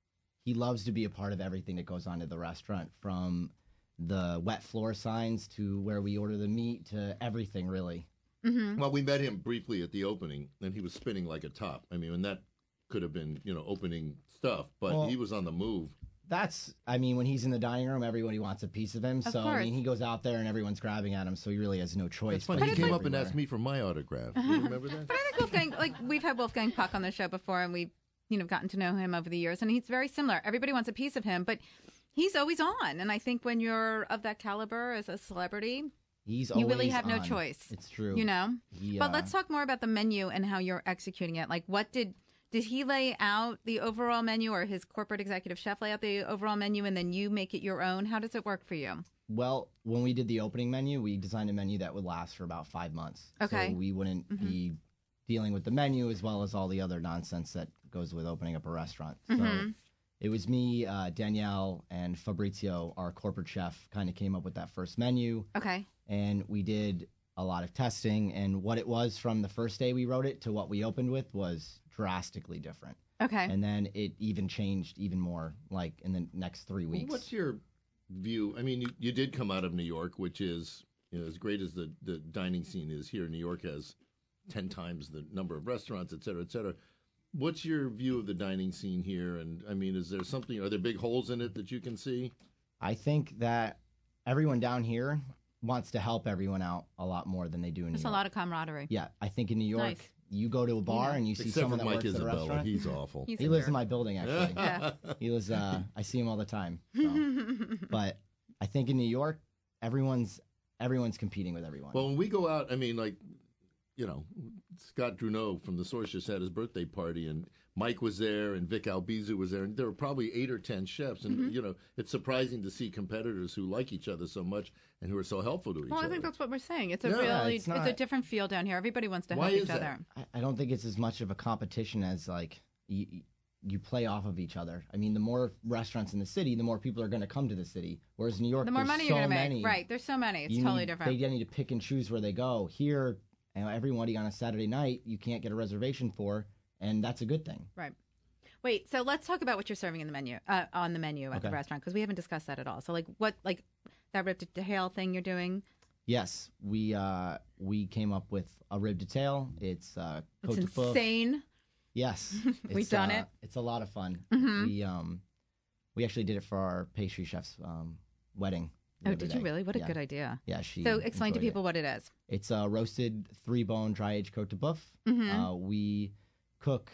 he loves to be a part of everything that goes on at the restaurant, from the wet floor signs to where we order the meat to everything, really. Mm-hmm. Well, we met him briefly at the opening, and he was spinning like a top. I mean, and that could have been, you know, opening stuff, but Well- he was on the move. That's, I mean, when he's in the dining room, everybody wants a piece of him. Of so, I course. mean, he goes out there and everyone's grabbing at him, so he really has no choice. That's funny. but He he's came up and everywhere. asked me for my autograph. Do you remember that? But I think Wolfgang, like we've had Wolfgang Puck on the show before, and we've you know gotten to know him over the years, and he's very similar. Everybody wants a piece of him, but he's always on. And I think when you're of that caliber as a celebrity, He's you really always have no on. choice. It's true. You know. He, But uh, let's talk more about the menu and how you're executing it. Like, what did did he lay out the overall menu, or his corporate executive chef lay out the overall menu, and then you make it your own? How does it work for you? Well, when we did the opening menu, we designed a menu that would last for about five months. Okay. So we wouldn't Mhm. be dealing with the menu as well as all the other nonsense that goes with opening up a restaurant. So Mhm. it was me, uh, Danielle, and Fabrizio, our corporate chef, kind of came up with that first menu. Okay. And we did a lot of testing. And what it was from the first day we wrote it to what we opened with was drastically different. Okay. And then it even changed even more, like in the next three Well, weeks. what's your view? I mean, you, you did come out of New York, which is, you know, as great as the, the dining scene is here, New York has ten times the number of restaurants, et cetera, et cetera. What's your view of the dining scene here? And, I mean, is there something, are there big holes in it that you can see? I think that everyone down here wants to help everyone out a lot more than they do in There's New a York. lot of camaraderie. Yeah, I think in New York, Nice. you go to a bar Yeah. and you see Except someone for that Mike works at a Isabella. restaurant. He's awful. He's he a lives jerk. in my building, actually. Yeah. He lives. Uh, I see him all the time. So. But I think in New York, everyone's everyone's competing with everyone. Well, when we go out, I mean, like, you know, Scott Druneau from The Source just had his birthday party, and Mike was there, and Vic Albizu was there, and there were probably eight or ten chefs. And, Mhm. you know, it's surprising to see competitors who like each other so much and who are so helpful to each Well, I other. think that's what we're saying. It's a Yeah, really, it's it's, not- a different feel down here. Everybody wants to Why help is each that? other. I, I don't think it's as much of a competition as like you, you play off of each other. I mean, the more restaurants in the city, the more people are going to come to the city. Whereas New York, The more there's money so you're going to many. make. Right. There's so many. It's You totally need- different. They need to pick and choose where they go. Here, you know, everybody on a Saturday night, you can't get a reservation for, and that's a good thing. Right. Wait, so let's talk about what you're serving in the menu, uh, on the menu at the Okay. restaurant, because we haven't discussed that at all. So, like, what, like, that rib de tail thing you're doing? Yes, we uh, we came up with a rib de tail. It's uh, It's côte de bœuf. insane. Yes, We've It's, done uh, it. It's a lot of fun. Mhm. We um, we actually did it for our pastry chef's um, wedding. the Oh, other did you day. really? What a Yeah. good idea. Yeah, she. So, explain to enjoyed it. people what it is. It's a roasted three bone dry aged côte de bœuf. Mhm. Uh, we cook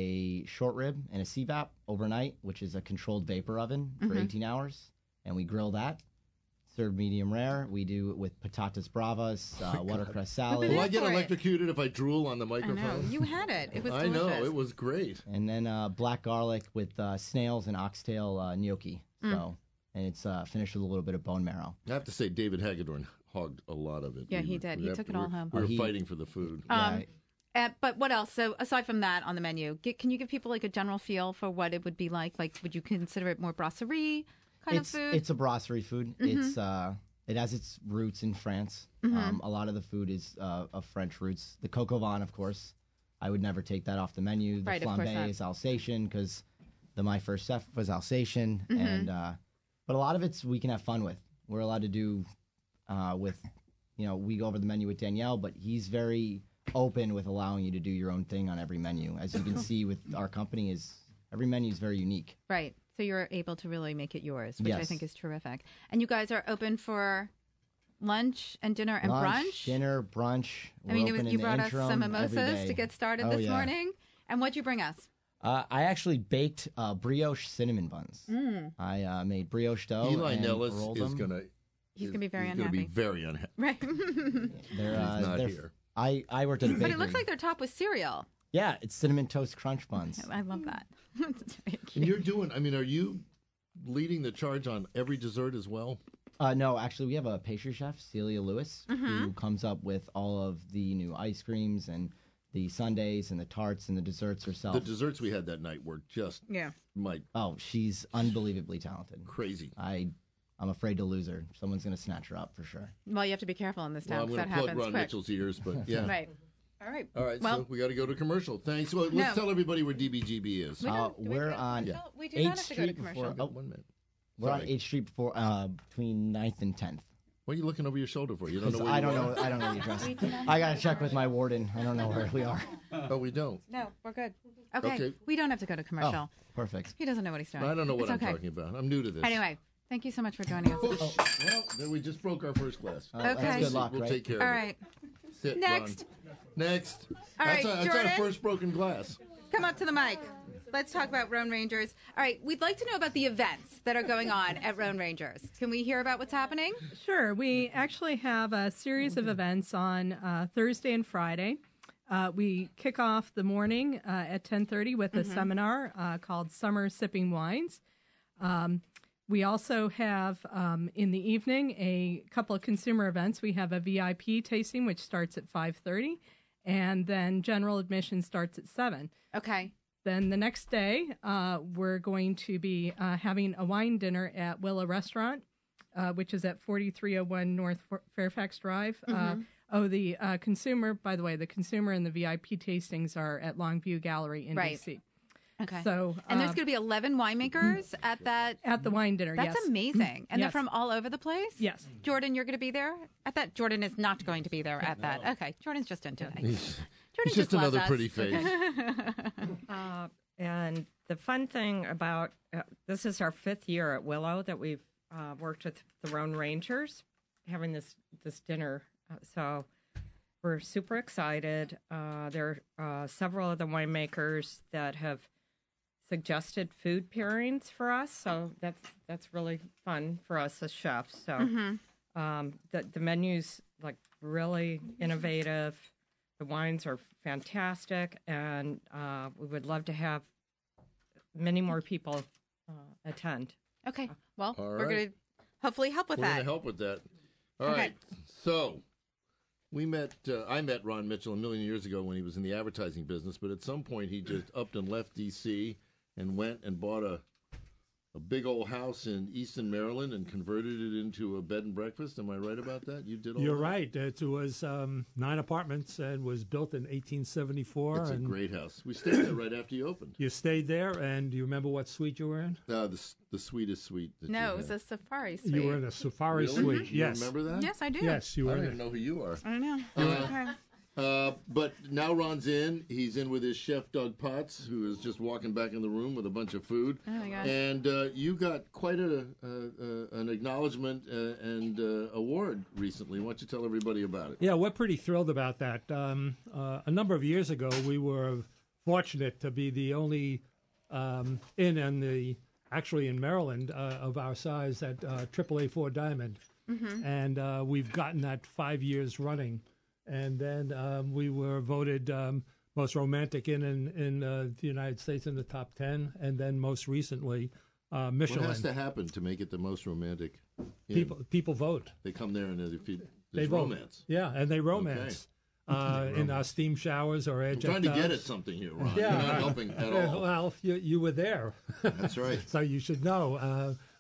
a short rib in a C VAP overnight, which is a controlled vapor oven for Mhm. eighteen hours, and we grill that. Served medium rare. We do it with patatas bravas, uh, watercress salad. Will I get for it. electrocuted if I drool on the I microphone? know. You had it. It was I delicious. know. It was great. And then uh, black garlic with uh, snails and oxtail uh, gnocchi. Mm. So, and it's uh, finished with a little bit of bone marrow. I have to say, David Hagedorn hogged a lot of it. Yeah, We he were- did. we He have- took it we all were- home. We were Oh, he- fighting for the food. Um, uh, but what else? So, aside from that on the menu, get, can you give people, like, a general feel for what it would be like? Like, would you consider it more brasserie kind it's, of food? It's a brasserie food. Mhm. It's uh, it has its roots in France. Mhm. Um, a lot of the food is uh, of French roots. The coq au vin, of course, I would never take that off the menu. The Right, of course flambe not. is Alsatian because the my first chef was Alsatian, Mhm. and uh, but a lot of it's we can have fun with. We're allowed to do uh, with, you know, we go over the menu with Danielle, but he's very open with allowing you to do your own thing on every menu. As you can see with our company, is every menu is very unique. Right. So you're able to really make it yours, which I Yes. think is terrific. And you guys are open for lunch and dinner and Lunch, brunch? dinner, brunch. I We're mean, it open was, in you the brought us interim some every mimosas day. to get started Oh, this yeah. morning. And what'd you bring us? Uh, I actually baked uh, brioche cinnamon buns. Mm. I uh, made brioche dough. Eli and Nellis rolled is them. gonna. He's gonna be very he's gonna be unhappy. very unhappy. Right. They're, uh, He's not they're- here. I, I worked at a bakery. But it looks like they're topped with cereal. Yeah, it's cinnamon toast crunch buns. I love that. It's very cute. And you're doing. I mean, are you leading the charge on every dessert as well? Uh, no, actually, we have a pastry chef, Celia Lewis, who Mhm. comes up with all of the new ice creams and the sundaes and the tarts and the desserts herself. The desserts we had that night were just Yeah. my Oh, she's unbelievably talented. crazy. I, I'm afraid to lose her. Someone's going to snatch her up for sure. Well, you have to be careful in this Well, town I'm because going that to plug happens Ron quick. Mitchell's ears, but yeah. Right. All right. All right, Well, so we got to go to commercial. Thanks. Well, let's No. tell everybody where D B G B is. We Uh, don't- do we we're go- on no, we do eighth not have to go to Street commercial. before. Oh, One minute. we're on Sorry. eighth Street before uh, between ninth and tenth. What are you looking over your shoulder for? You don't know where I you don't are? know. I don't know the address. We do not I got to check with my warden. I don't know where we are. Oh, we don't. No, we're good. Okay. Okay. We don't have to go to commercial. Oh, perfect. He doesn't know what he's doing. I don't know what It's I'm okay. talking about. I'm new to this. Anyway, thank you so much for joining us. Oh, well, then we just broke our first glass. Oh, that's Okay. good luck, We'll right? take care All of it. right. Sit, Next. Ron. Next. All that's right, our, that's our Jordan. first broken glass. Come up to the mic. Let's talk about Roan Rangers. All right, we'd like to know about the events that are going on at Roan Rangers. Can we hear about what's happening? Sure. We actually have a series of events on uh, Thursday and Friday. Uh, we kick off the morning uh, at ten thirty with a Mhm. seminar uh, called Summer Sipping Wines. Um, we also have um, in the evening a couple of consumer events. We have a V I P tasting, which starts at five thirty, and then general admission starts at seven. Okay. Then the next day, uh, we're going to be uh, having a wine dinner at Willow Restaurant, uh, which is at forty-three oh one North Fairfax Drive. Uh, Mhm. oh, the uh, consumer, by the way, the consumer and the V I P tastings are at Longview Gallery in Right. D C. Okay. So, and there's uh, going to be eleven winemakers at that. At the wine dinner, That's yes. amazing. And they're Yes. from all over the place? Yes. Jordan, you're going to be there at that? Jordan is not going to be there at that. Okay. Jordan's just in today. He's, Jordan he's just loves another us. pretty face. Uh, and the fun thing about uh, this is our fifth year at Willow that we've uh, worked with the Roan Rangers, having this this dinner. Uh, so we're super excited. Uh, there are uh, several of the winemakers that have suggested food pairings for us, so that's that's really fun for us as chefs. So Mhm. um, the the menu's like really innovative. The wines are fantastic, and uh, we would love to have many more people uh, attend. Okay. Well, All we're right. going to hopefully help with We're going that. to help with that. All Okay. right. So we met. Uh, I met Ron Mitchell a million years ago when he was in the advertising business, but at some point he just upped and left D C and went and bought a a big old house in Easton, Maryland, and converted it into a bed and breakfast. Am I right about that? You did all You're that? right. It was um, nine apartments and was built in eighteen seventy-four. It's a and great house. We stayed there right after you opened. You stayed there, and do you remember what suite you were in? Uh, the s- the sweetest suite. That No, you it was had. a safari suite. You were in a safari Really? suite. You Yes. remember that? Yes, I do. Yes, you I were don't in even it. know who you are. I don't know. Uh, Okay. Uh, but now Ron's in. He's in with his chef, Doug Potts, who is just walking back in the room with a bunch of food. Oh, my God. And uh, you got quite a, uh, uh, an acknowledgement uh, and uh, award recently. Why don't you tell everybody about it? Yeah, we're pretty thrilled about that. Um, uh, a number of years ago, we were fortunate to be the only um, inn in the actually in Maryland uh, of our size at uh, triple A four Diamond, Mhm. and uh, we've gotten that five years running. And then um, we were voted um, most romantic inn in in uh, the United States in the top ten, and then most recently uh, Michelin. What has to happen to make it the most romantic? inn? People people vote. They come there and they feed, They there's vote. romance. Yeah, and they romance. Uh, in our steam showers or edge I'm trying to tubs. get at something here, Ron. Yeah. You're not helping at all. Well, you, you were there. That's right. So you should know. Uh,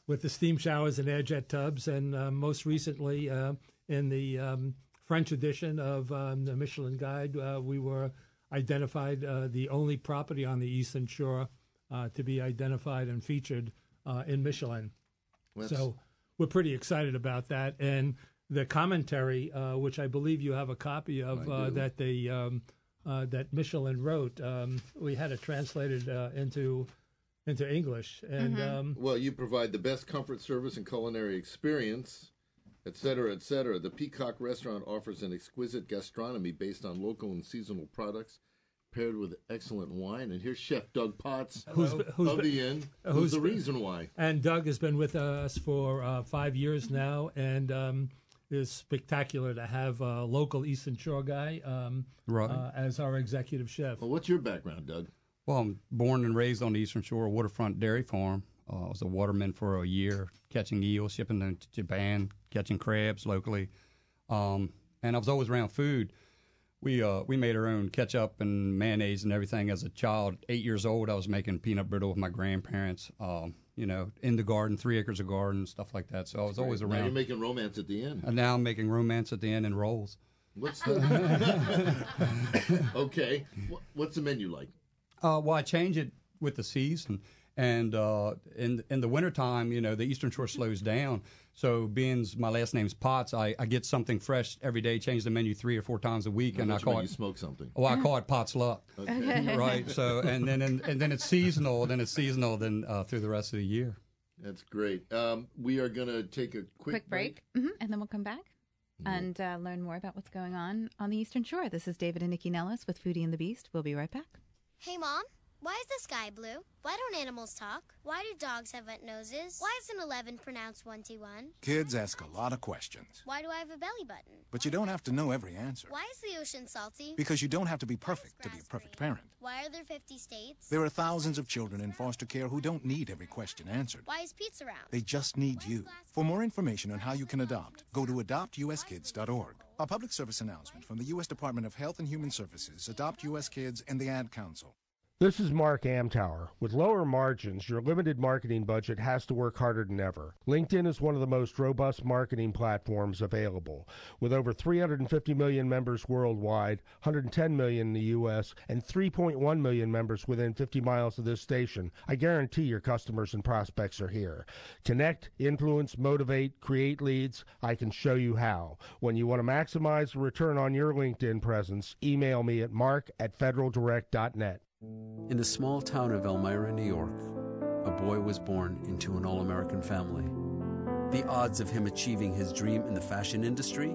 with the steam showers and air jet tubs, and uh, most recently uh, in the um, French edition of um, the Michelin Guide, uh, we were identified uh, the only property on the Eastern Shore uh, to be identified and featured uh, in Michelin. That's... So we're pretty excited about that. And the commentary, uh, which I believe you have a copy of, uh, that they um, uh, that Michelin wrote, um, we had it translated uh, into into English. And Mm-hmm. um, well, you provide the best comfort service and culinary experience, et cetera, et cetera. The Peacock Restaurant offers an exquisite gastronomy based on local and seasonal products, paired with excellent wine. And here's Chef Doug Potts Who's- of, who's of been- the Inn. who's Who's the been- reason why? And Doug has been with us for uh, five years now, and um, it's spectacular to have a local Eastern Shore guy um, Right. uh, as our executive chef. Well, what's your background, Doug? Well, I'm born and raised on the Eastern Shore waterfront dairy farm. Uh, I was a waterman for a year, catching eels, shipping them to Japan, catching crabs locally. Um, and I was always around food. We uh, we made our own ketchup and mayonnaise and everything as a child. Eight years old, I was making peanut brittle with my grandparents, um, you know, in the garden, three acres of garden, stuff like that. So I was always Now around. you're making romance at the end. And now I'm making romance at the end in rolls. What's the... okay. What- What's the menu like? Uh, well, I change it with the season, and uh, in in the wintertime, you know, the Eastern Shore slows down. So, being my last name's Potts, I, I get something fresh every day. Change the menu three or four times a week, I and I bet you call when it you smoke something. Oh, I call it Potts Luck. Okay. Right. So, and then and, and then it's seasonal. Then it's seasonal. Then uh, through the rest of the year. That's great. Um, we are going to take a quick, Quick break, hmm and then we'll come back and uh, learn more about what's going on on the Eastern Shore. This is David and Nikki Nellis with Foodie and the Beast. We'll be right back. Hey, Mom, why is the sky blue? Why don't animals talk? Why do dogs have wet noses? Why is an eleven pronounced twenty-one? Kids ask a lot of questions, Why do I have a belly button? but you don't have to know every answer. Why is the ocean salty? Because you don't have to be perfect to be a perfect parent. Why are there fifty states? There are thousands of children in foster care who don't need every question answered. Why is pizza round? They just need you. For more information on how you can adopt, go to adopt u s kids dot org. A public service announcement from the U S Department of Health and Human Services, Adopt U S Kids, and the Ad Council. This is Mark Amtower. With lower margins, your limited marketing budget has to work harder than ever. LinkedIn is one of the most robust marketing platforms available. With over three hundred fifty million members worldwide, one hundred ten million in the U S, and three point one million members within fifty miles of this station, I guarantee your customers and prospects are here. Connect, influence, motivate, create leads. I can show you how. When you want to maximize the return on your LinkedIn presence, email me at mark at federal direct dot net. In the small town of Elmira, New York, a boy was born into an all-American family. The odds of him achieving his dream in the fashion industry?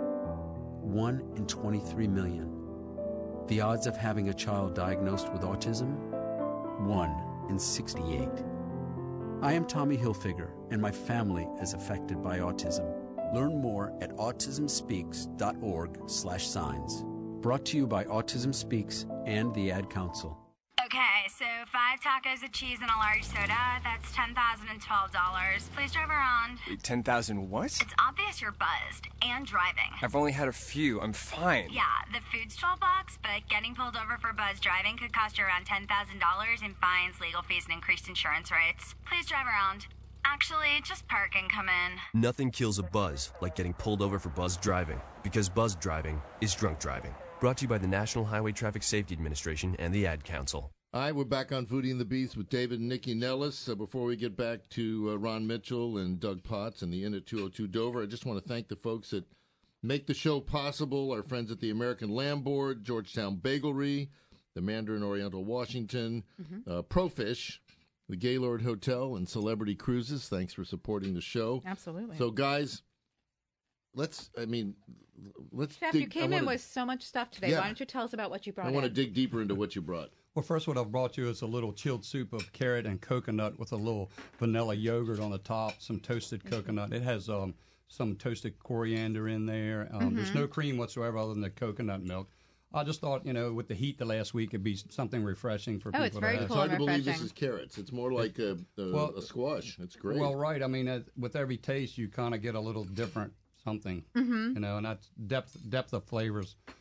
one in twenty-three million. The odds of having a child diagnosed with autism? one in sixty-eight. I am Tommy Hilfiger, and my family is affected by autism. Learn more at autism speaks dot org slash signs. Brought to you by Autism Speaks and the Ad Council. Okay, so five tacos of cheese and a large soda, that's ten thousand twelve dollars. Please drive around. Wait, ten thousand what? It's obvious you're buzzed and driving. I've only had a few. I'm fine. Yeah, the food's twelve bucks, but getting pulled over for buzz driving could cost you around ten thousand dollars in fines, legal fees, and increased insurance rates. Please drive around. Actually, just park and come in. Nothing kills a buzz like getting pulled over for buzz driving, because buzz driving is drunk driving. Brought to you by the National Highway Traffic Safety Administration and the Ad Council. All right, we're back on Foodie and the Beast with David and Nikki Nellis. Uh, before we get back to uh, Ron Mitchell and Doug Potts and the Inn at two oh two Dover, I just want to thank the folks that make the show possible, our friends at the American Lamb Board, Georgetown Bagelry, the Mandarin Oriental Washington, Mm-hmm. uh, Profish, the Gaylord Hotel, and Celebrity Cruises. Thanks for supporting the show. Absolutely. So, guys, let's, I mean, let's Chef, dig, you came I in wanna, with so much stuff today. Yeah. Why don't you tell us about what you brought I want to in? dig deeper into what you brought. Well, first, what I've brought you is a little chilled soup of carrot and coconut with a little vanilla yogurt on the top, some toasted coconut. It has um, some toasted coriander in there. Um, There's Mm-hmm. no cream whatsoever other than the coconut milk. I just thought, you know, with the heat the last week, it'd be something refreshing for Oh, people it's to very have. It's cool hard and to believe this refreshing. is carrots. It's more like a, a, Well, a squash. It's great. Well, right. I mean, uh, with every taste, you kind of get a little different something, Mm-hmm. you know, and that's depth depth of flavors.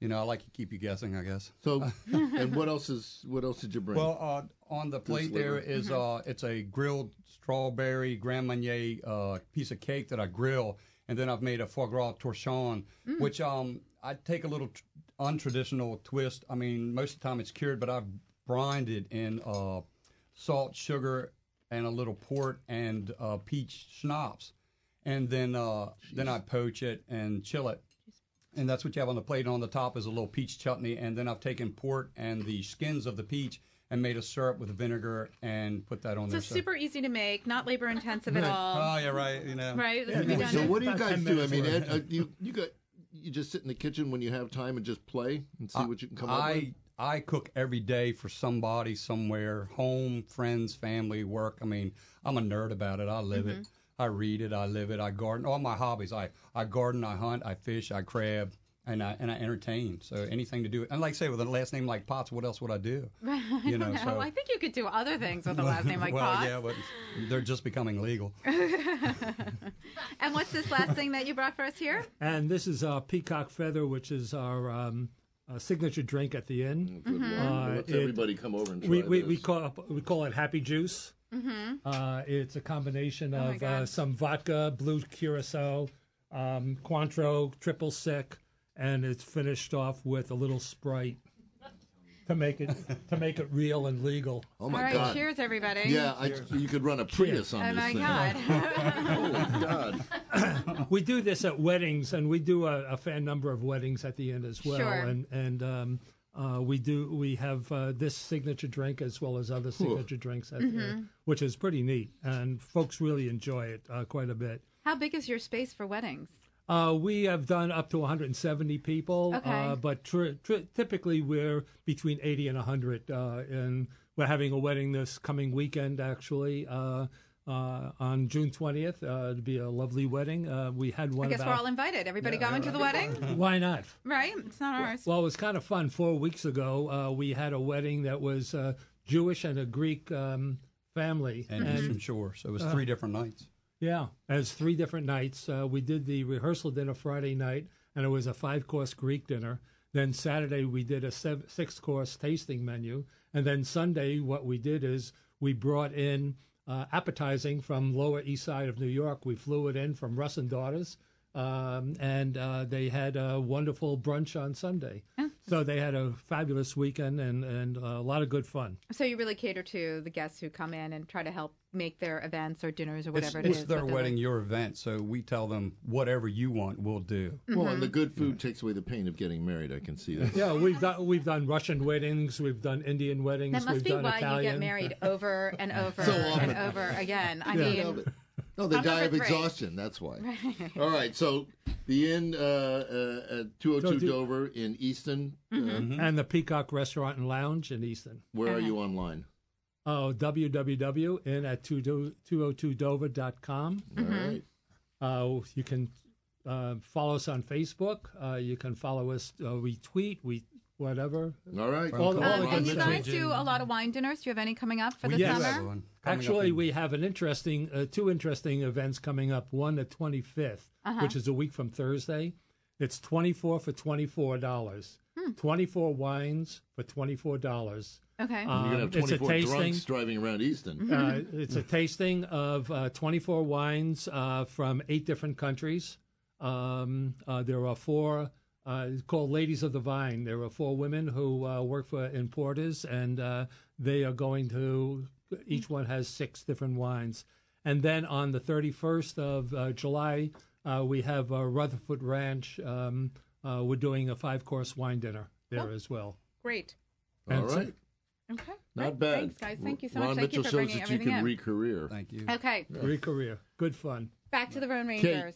You know, I like to keep you guessing, I guess. So, and what else is what else did you bring? Well, uh, on the plate there is uh, it's a grilled strawberry Grand Marnier uh, piece of cake that I grill, and then I've made a foie gras torchon, Mm. which um I take a little t- untraditional twist. I mean, most of the time it's cured, but I've brined it in uh, salt, sugar, and a little port and uh, peach schnapps, and then uh, then I poach it and chill it. And that's what you have on the plate. And on the top is a little peach chutney. And then I've taken port and the skins of the peach and made a syrup with vinegar and put that on So there. super easy to make, not labor intensive at Right. all. Oh, yeah, right. You know. Right. This Yeah, can be so done in- what do you About guys ten do? I minutes mean, worth. Ed, uh, you you got you just sit in the kitchen when you have time and just play and see what you can come up I, with. I cook every day for somebody somewhere, home, friends, family, work. I mean, I'm a nerd about it. I live it. I read it. I live it. I garden. All my hobbies. I, I garden. I hunt. I fish. I crab. And I and I entertain. So anything to do. And like I say, with a last name like Potts, what else would I do? I You don't know, know. so- I think you could do other things with a last name like well, Potts. yeah, but they're just becoming legal. And what's this last thing that you brought for us here? And this is our Peacock Feather, which is our um, uh, signature drink at the inn. Good Mm-hmm. one. Uh, Let's it- everybody come over and try we, we, this. we call we call it Happy Juice. Mm-hmm. Uh, it's a combination Oh my of uh, God. some vodka, blue curacao, um, Cointreau, triple sec, and it's finished off with a little Sprite to make it to make it real and legal. Oh my All right, God! cheers, everybody. Yeah, I, you could run a Prius on Oh this my thing. God. Holy God! We do this at weddings, and we do a, a fair number of weddings at the end as well. Sure. And and um, uh, we do we have uh, this signature drink as well as other signature drinks at the Mhm. end, which is pretty neat, and folks really enjoy it uh, quite a bit. How big is your space for weddings? Uh, we have done up to one hundred seventy people, Okay. uh, but tr- tr- typically we're between eighty and one hundred. Uh, and we're having a wedding this coming weekend, actually, uh, uh, on June twentieth. Uh, it'll be a lovely wedding. Uh, we had one I guess about... we're all invited. Everybody going to the wedding? Why not? Right? It's not ours. Well, it was kind of fun. Four weeks ago, uh, we had a wedding that was uh, Jewish and a Greek um, family. And Eastern Shore. So it was uh, three different nights. Yeah, as three different nights. Uh, we did the rehearsal dinner Friday night, and it was a five-course Greek dinner. Then Saturday, we did a seven, six-course tasting menu. And then Sunday, what we did is we brought in uh, appetizing from Lower East Side of New York. We flew it in from Russ and Daughters, um, and uh, they had a wonderful brunch on Sunday. So they had a fabulous weekend and, and a lot of good fun. So you really cater to the guests who come in and try to help make their events or dinners or whatever it's, it it's is. their that they're wedding, like- your event. So we tell them whatever you want, we'll do. Well, and the good food takes away the pain of getting married. I can see that. Yeah, we've done we've done Russian weddings, we've done Indian weddings, That must we've be done why Italian. you get married over and over So often. and over again. I Yeah. mean, No, but- no, they I'm die of number three. exhaustion. That's why. Right. All right. So the inn uh, uh, at two oh two So do- Dover in Easton. Mm-hmm. Uh, And the Peacock Restaurant and Lounge in Easton. where are you online? Oh, www in at two oh two dover dot com. All right. Uh, you can uh, follow us on Facebook. Uh, you can follow us. Uh, we tweet. We whatever. All right. All, the- all Um, the and good you stuff. guys do a lot of wine dinners. Do you have any coming up for the Yes. summer? Actually, we have an interesting, uh, two interesting events coming up. One the twenty-fifth, Uh-huh. which is a week from Thursday. It's twenty-four for twenty-four dollars. Hmm. twenty-four wines for twenty-four dollars. Okay. You're gonna have Um, it's a twenty-four tasting. drunks driving around Easton. Uh, it's a tasting of uh, twenty-four wines uh, from eight different countries. Um, uh, there are four, uh, it's called Ladies of the Vine. There are four women who uh, work for importers, and uh, they are going to, each one has six different wines. And then on the thirty-first of uh, July, uh, we have uh, Rutherford Ranch. Um, uh, we're doing a five-course wine dinner there Oh. as well. Great. All And so- right. Okay. Not Right. bad. Thanks, guys. Thank you so Ron much. Thank Mitchell you for shows bringing that you everything can in. re-career. Thank you. Okay. Great career. Good fun. Back to the Roan Kate. Rangers.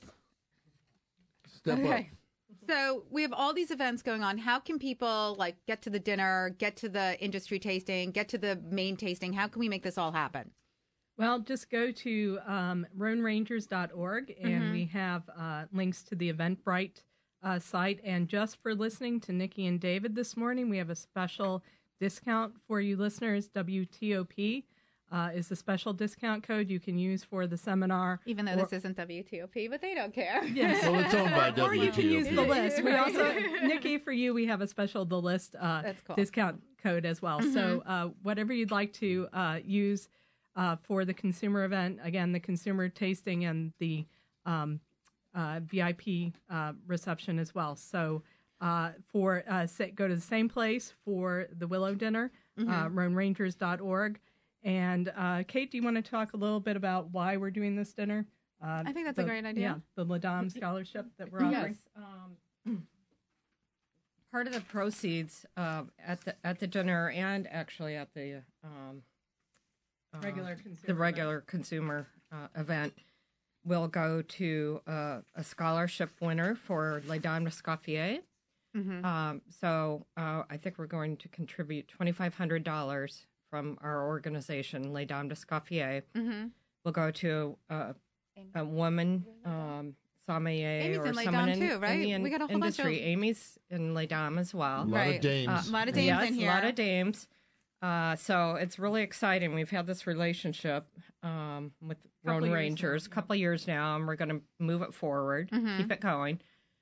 Step Okay. So we have all these events going on. How can people like get to the dinner, get to the industry tasting, get to the main tasting? How can we make this all happen? Well, just go to um, roan rangers dot org, and Mhm. we have uh, links to the Eventbrite uh, site. And just for listening to Nikki and David this morning, we have a special discount for you listeners, W T O P. uh, is the special discount code you can use for the seminar. Even though or, this isn't W T O P, but they don't care. Yes. Well, it's owned by Or you can W T O P. use the list. We Right. also, Nikki, for you, we have a special the list uh, That's cool. discount code as well. Mhm. So uh, whatever you'd like to uh, use uh, for the consumer event, again, the consumer tasting and the um, uh, V I P uh, reception as well. So uh, for uh, say, go to the same place for the Willow Dinner, Mhm. uh, Rhone Rangers dot org. And uh, Kate, do you want to talk a little bit about why we're doing this dinner? Uh, I think that's the- a great idea. Yeah, the Ladam Scholarship that we're offering. Yes. Um, part of the proceeds uh, at the at the dinner and actually at the um, uh, Regular consumer the regular consumer uh, event will go to uh, a scholarship winner for Les Dames d'Escoffier. Mhm. Um, so uh, I think we're going to contribute twenty-five hundred dollars from our organization, Les Dames d'Escoffier. Mhm. Will go to uh, a woman um, sommelier Amy's or in Les someone Dames in, too, right? in the in- We got a whole bunch of- industry. Amy's in Les Dames as well. A lot of Right. dames. Uh, A lot of dames yes, in a lot here. of dames. Uh, so it's really exciting. We've had this relationship um, with Couple Rhone years Rangers a couple of years now, and we're going to move it forward, Mhm. keep it going.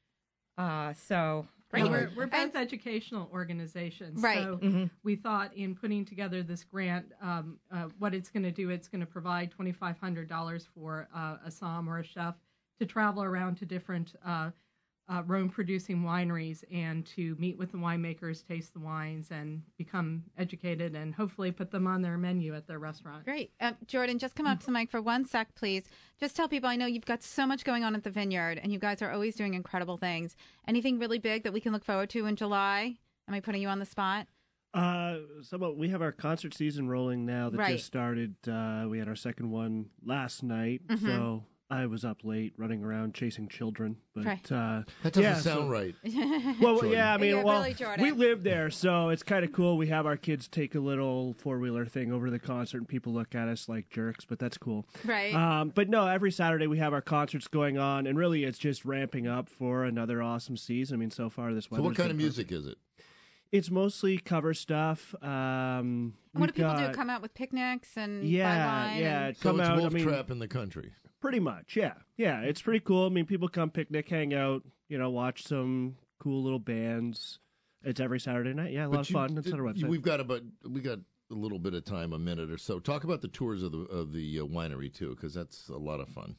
Uh, so Well, um, we're, we're both educational organizations. Right. So Mhm. we thought in putting together this grant, um, uh, what it's going to do, it's going to provide twenty-five hundred dollars for uh, a som or a chef to travel around to different uh, uh, Rhone-producing wineries and to meet with the winemakers, taste the wines, and become educated and hopefully put them on their menu at their restaurant. Great. Uh, Jordan, just come up to the mic for one sec, please. Just tell people, I know you've got so much going on at the Vineyard, and you guys are always doing incredible things. Anything really big that we can look forward to in July? Am I putting you on the spot? Uh, some of, we have our concert season rolling now that Right. just started. Uh, we had our second one last night, Mhm. so I was up late running around chasing children. But Right. uh, That doesn't yeah, sound so- right. Well, Jordan. yeah, I mean, Yeah, well, really, Jordan. we live there, so it's kind of cool. We have our kids take a little four wheeler thing over to the concert, and people look at us like jerks, but that's cool. Right. Um, but no, every Saturday we have our concerts going on, and really, it's just ramping up for another awesome season. I mean, so far this So weather. what kind of music is it? It's mostly cover stuff. Um, What do we've people do? got- Come out with picnics and buy Yeah, wine? yeah. and- So Come it's out. Wolf I mean, Trap in the country. pretty much. Yeah, yeah. It's pretty cool. I mean, people come picnic, hang out, you know, watch some cool little bands. It's every Saturday night. Yeah, a lot But of you- fun. It's on our you- website. We've got about we got a little bit of time, a minute or so. Talk about the tours of the of the uh, winery too, because that's a lot of fun.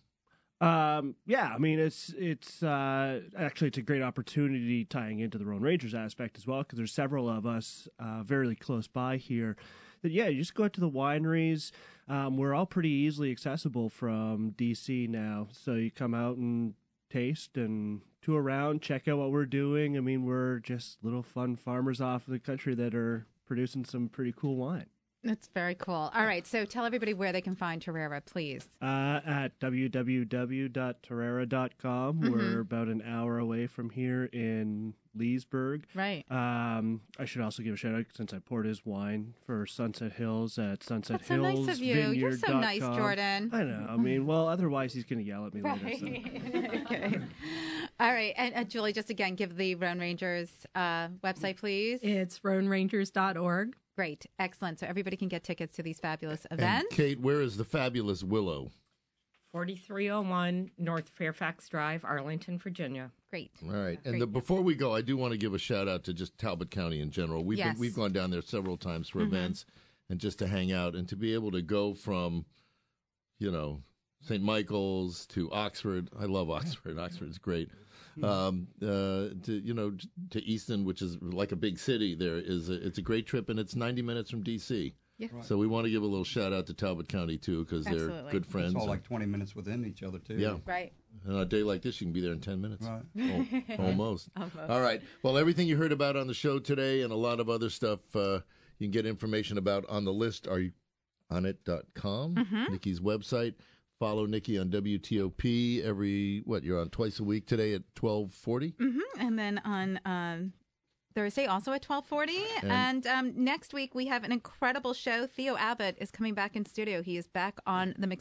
Um, yeah, I mean, it's it's uh, actually it's a great opportunity tying into the Rhone Rangers aspect as well, because there's several of us uh, very close by here. That yeah, you just go out to the wineries. Um, we're all pretty easily accessible from D C now, so you come out and taste and tour around, check out what we're doing. I mean, we're just little fun farmers off of the country that are producing some pretty cool wine. That's very cool. All right, so tell everybody where they can find Torera, please. Uh, at w w w dot torera dot com. Mhm. We're about an hour away from here in Leesburg. Right. Um, I should also give a shout out, since I poured his wine, for Sunset Hills at sunset That's so hills nice of you. You're so nice, Jordan. I know. I mean, well, otherwise he's going to yell at me Right. later. So. Okay. All right, and uh, Julie, just again, give the Rhone Rangers uh, website, please. It's Rhone Rangers dot org. Great, excellent. So everybody can get tickets to these fabulous And events. Kate, where is the fabulous Willow? forty-three oh one North Fairfax Drive, Arlington, Virginia. Great. All right, and Great. the, before we go, I do want to give a shout out to just Talbot County in general. We've Yes. been, we've gone down there several times for Mhm. events and just to hang out and to be able to go from, you know, Saint Michael's to Oxford. I love Oxford. Oxford's great. Um, uh, to you know, to Easton, which is like a big city. There is a, it's a great trip, and it's ninety minutes from D C. Yeah. Right. So we want to give a little shout out to Talbot County too, because they're Absolutely. good friends. It's all and- like twenty minutes within each other, too. Yeah. Right. And on a day like this, you can be there in ten minutes. Right. Oh, almost. Almost. All right. Well, everything you heard about on the show today and a lot of other stuff uh, you can get information about on the list. Are you on it dot com, Mhm. Nikki's website. Follow Nikki on W T O P every, what, you're on twice a week today at twelve forty? hmm And then on um, Thursday, also at twelve forty. And- And, um, next week, we have an incredible show. Theo Abbott is coming back in studio. He is back on the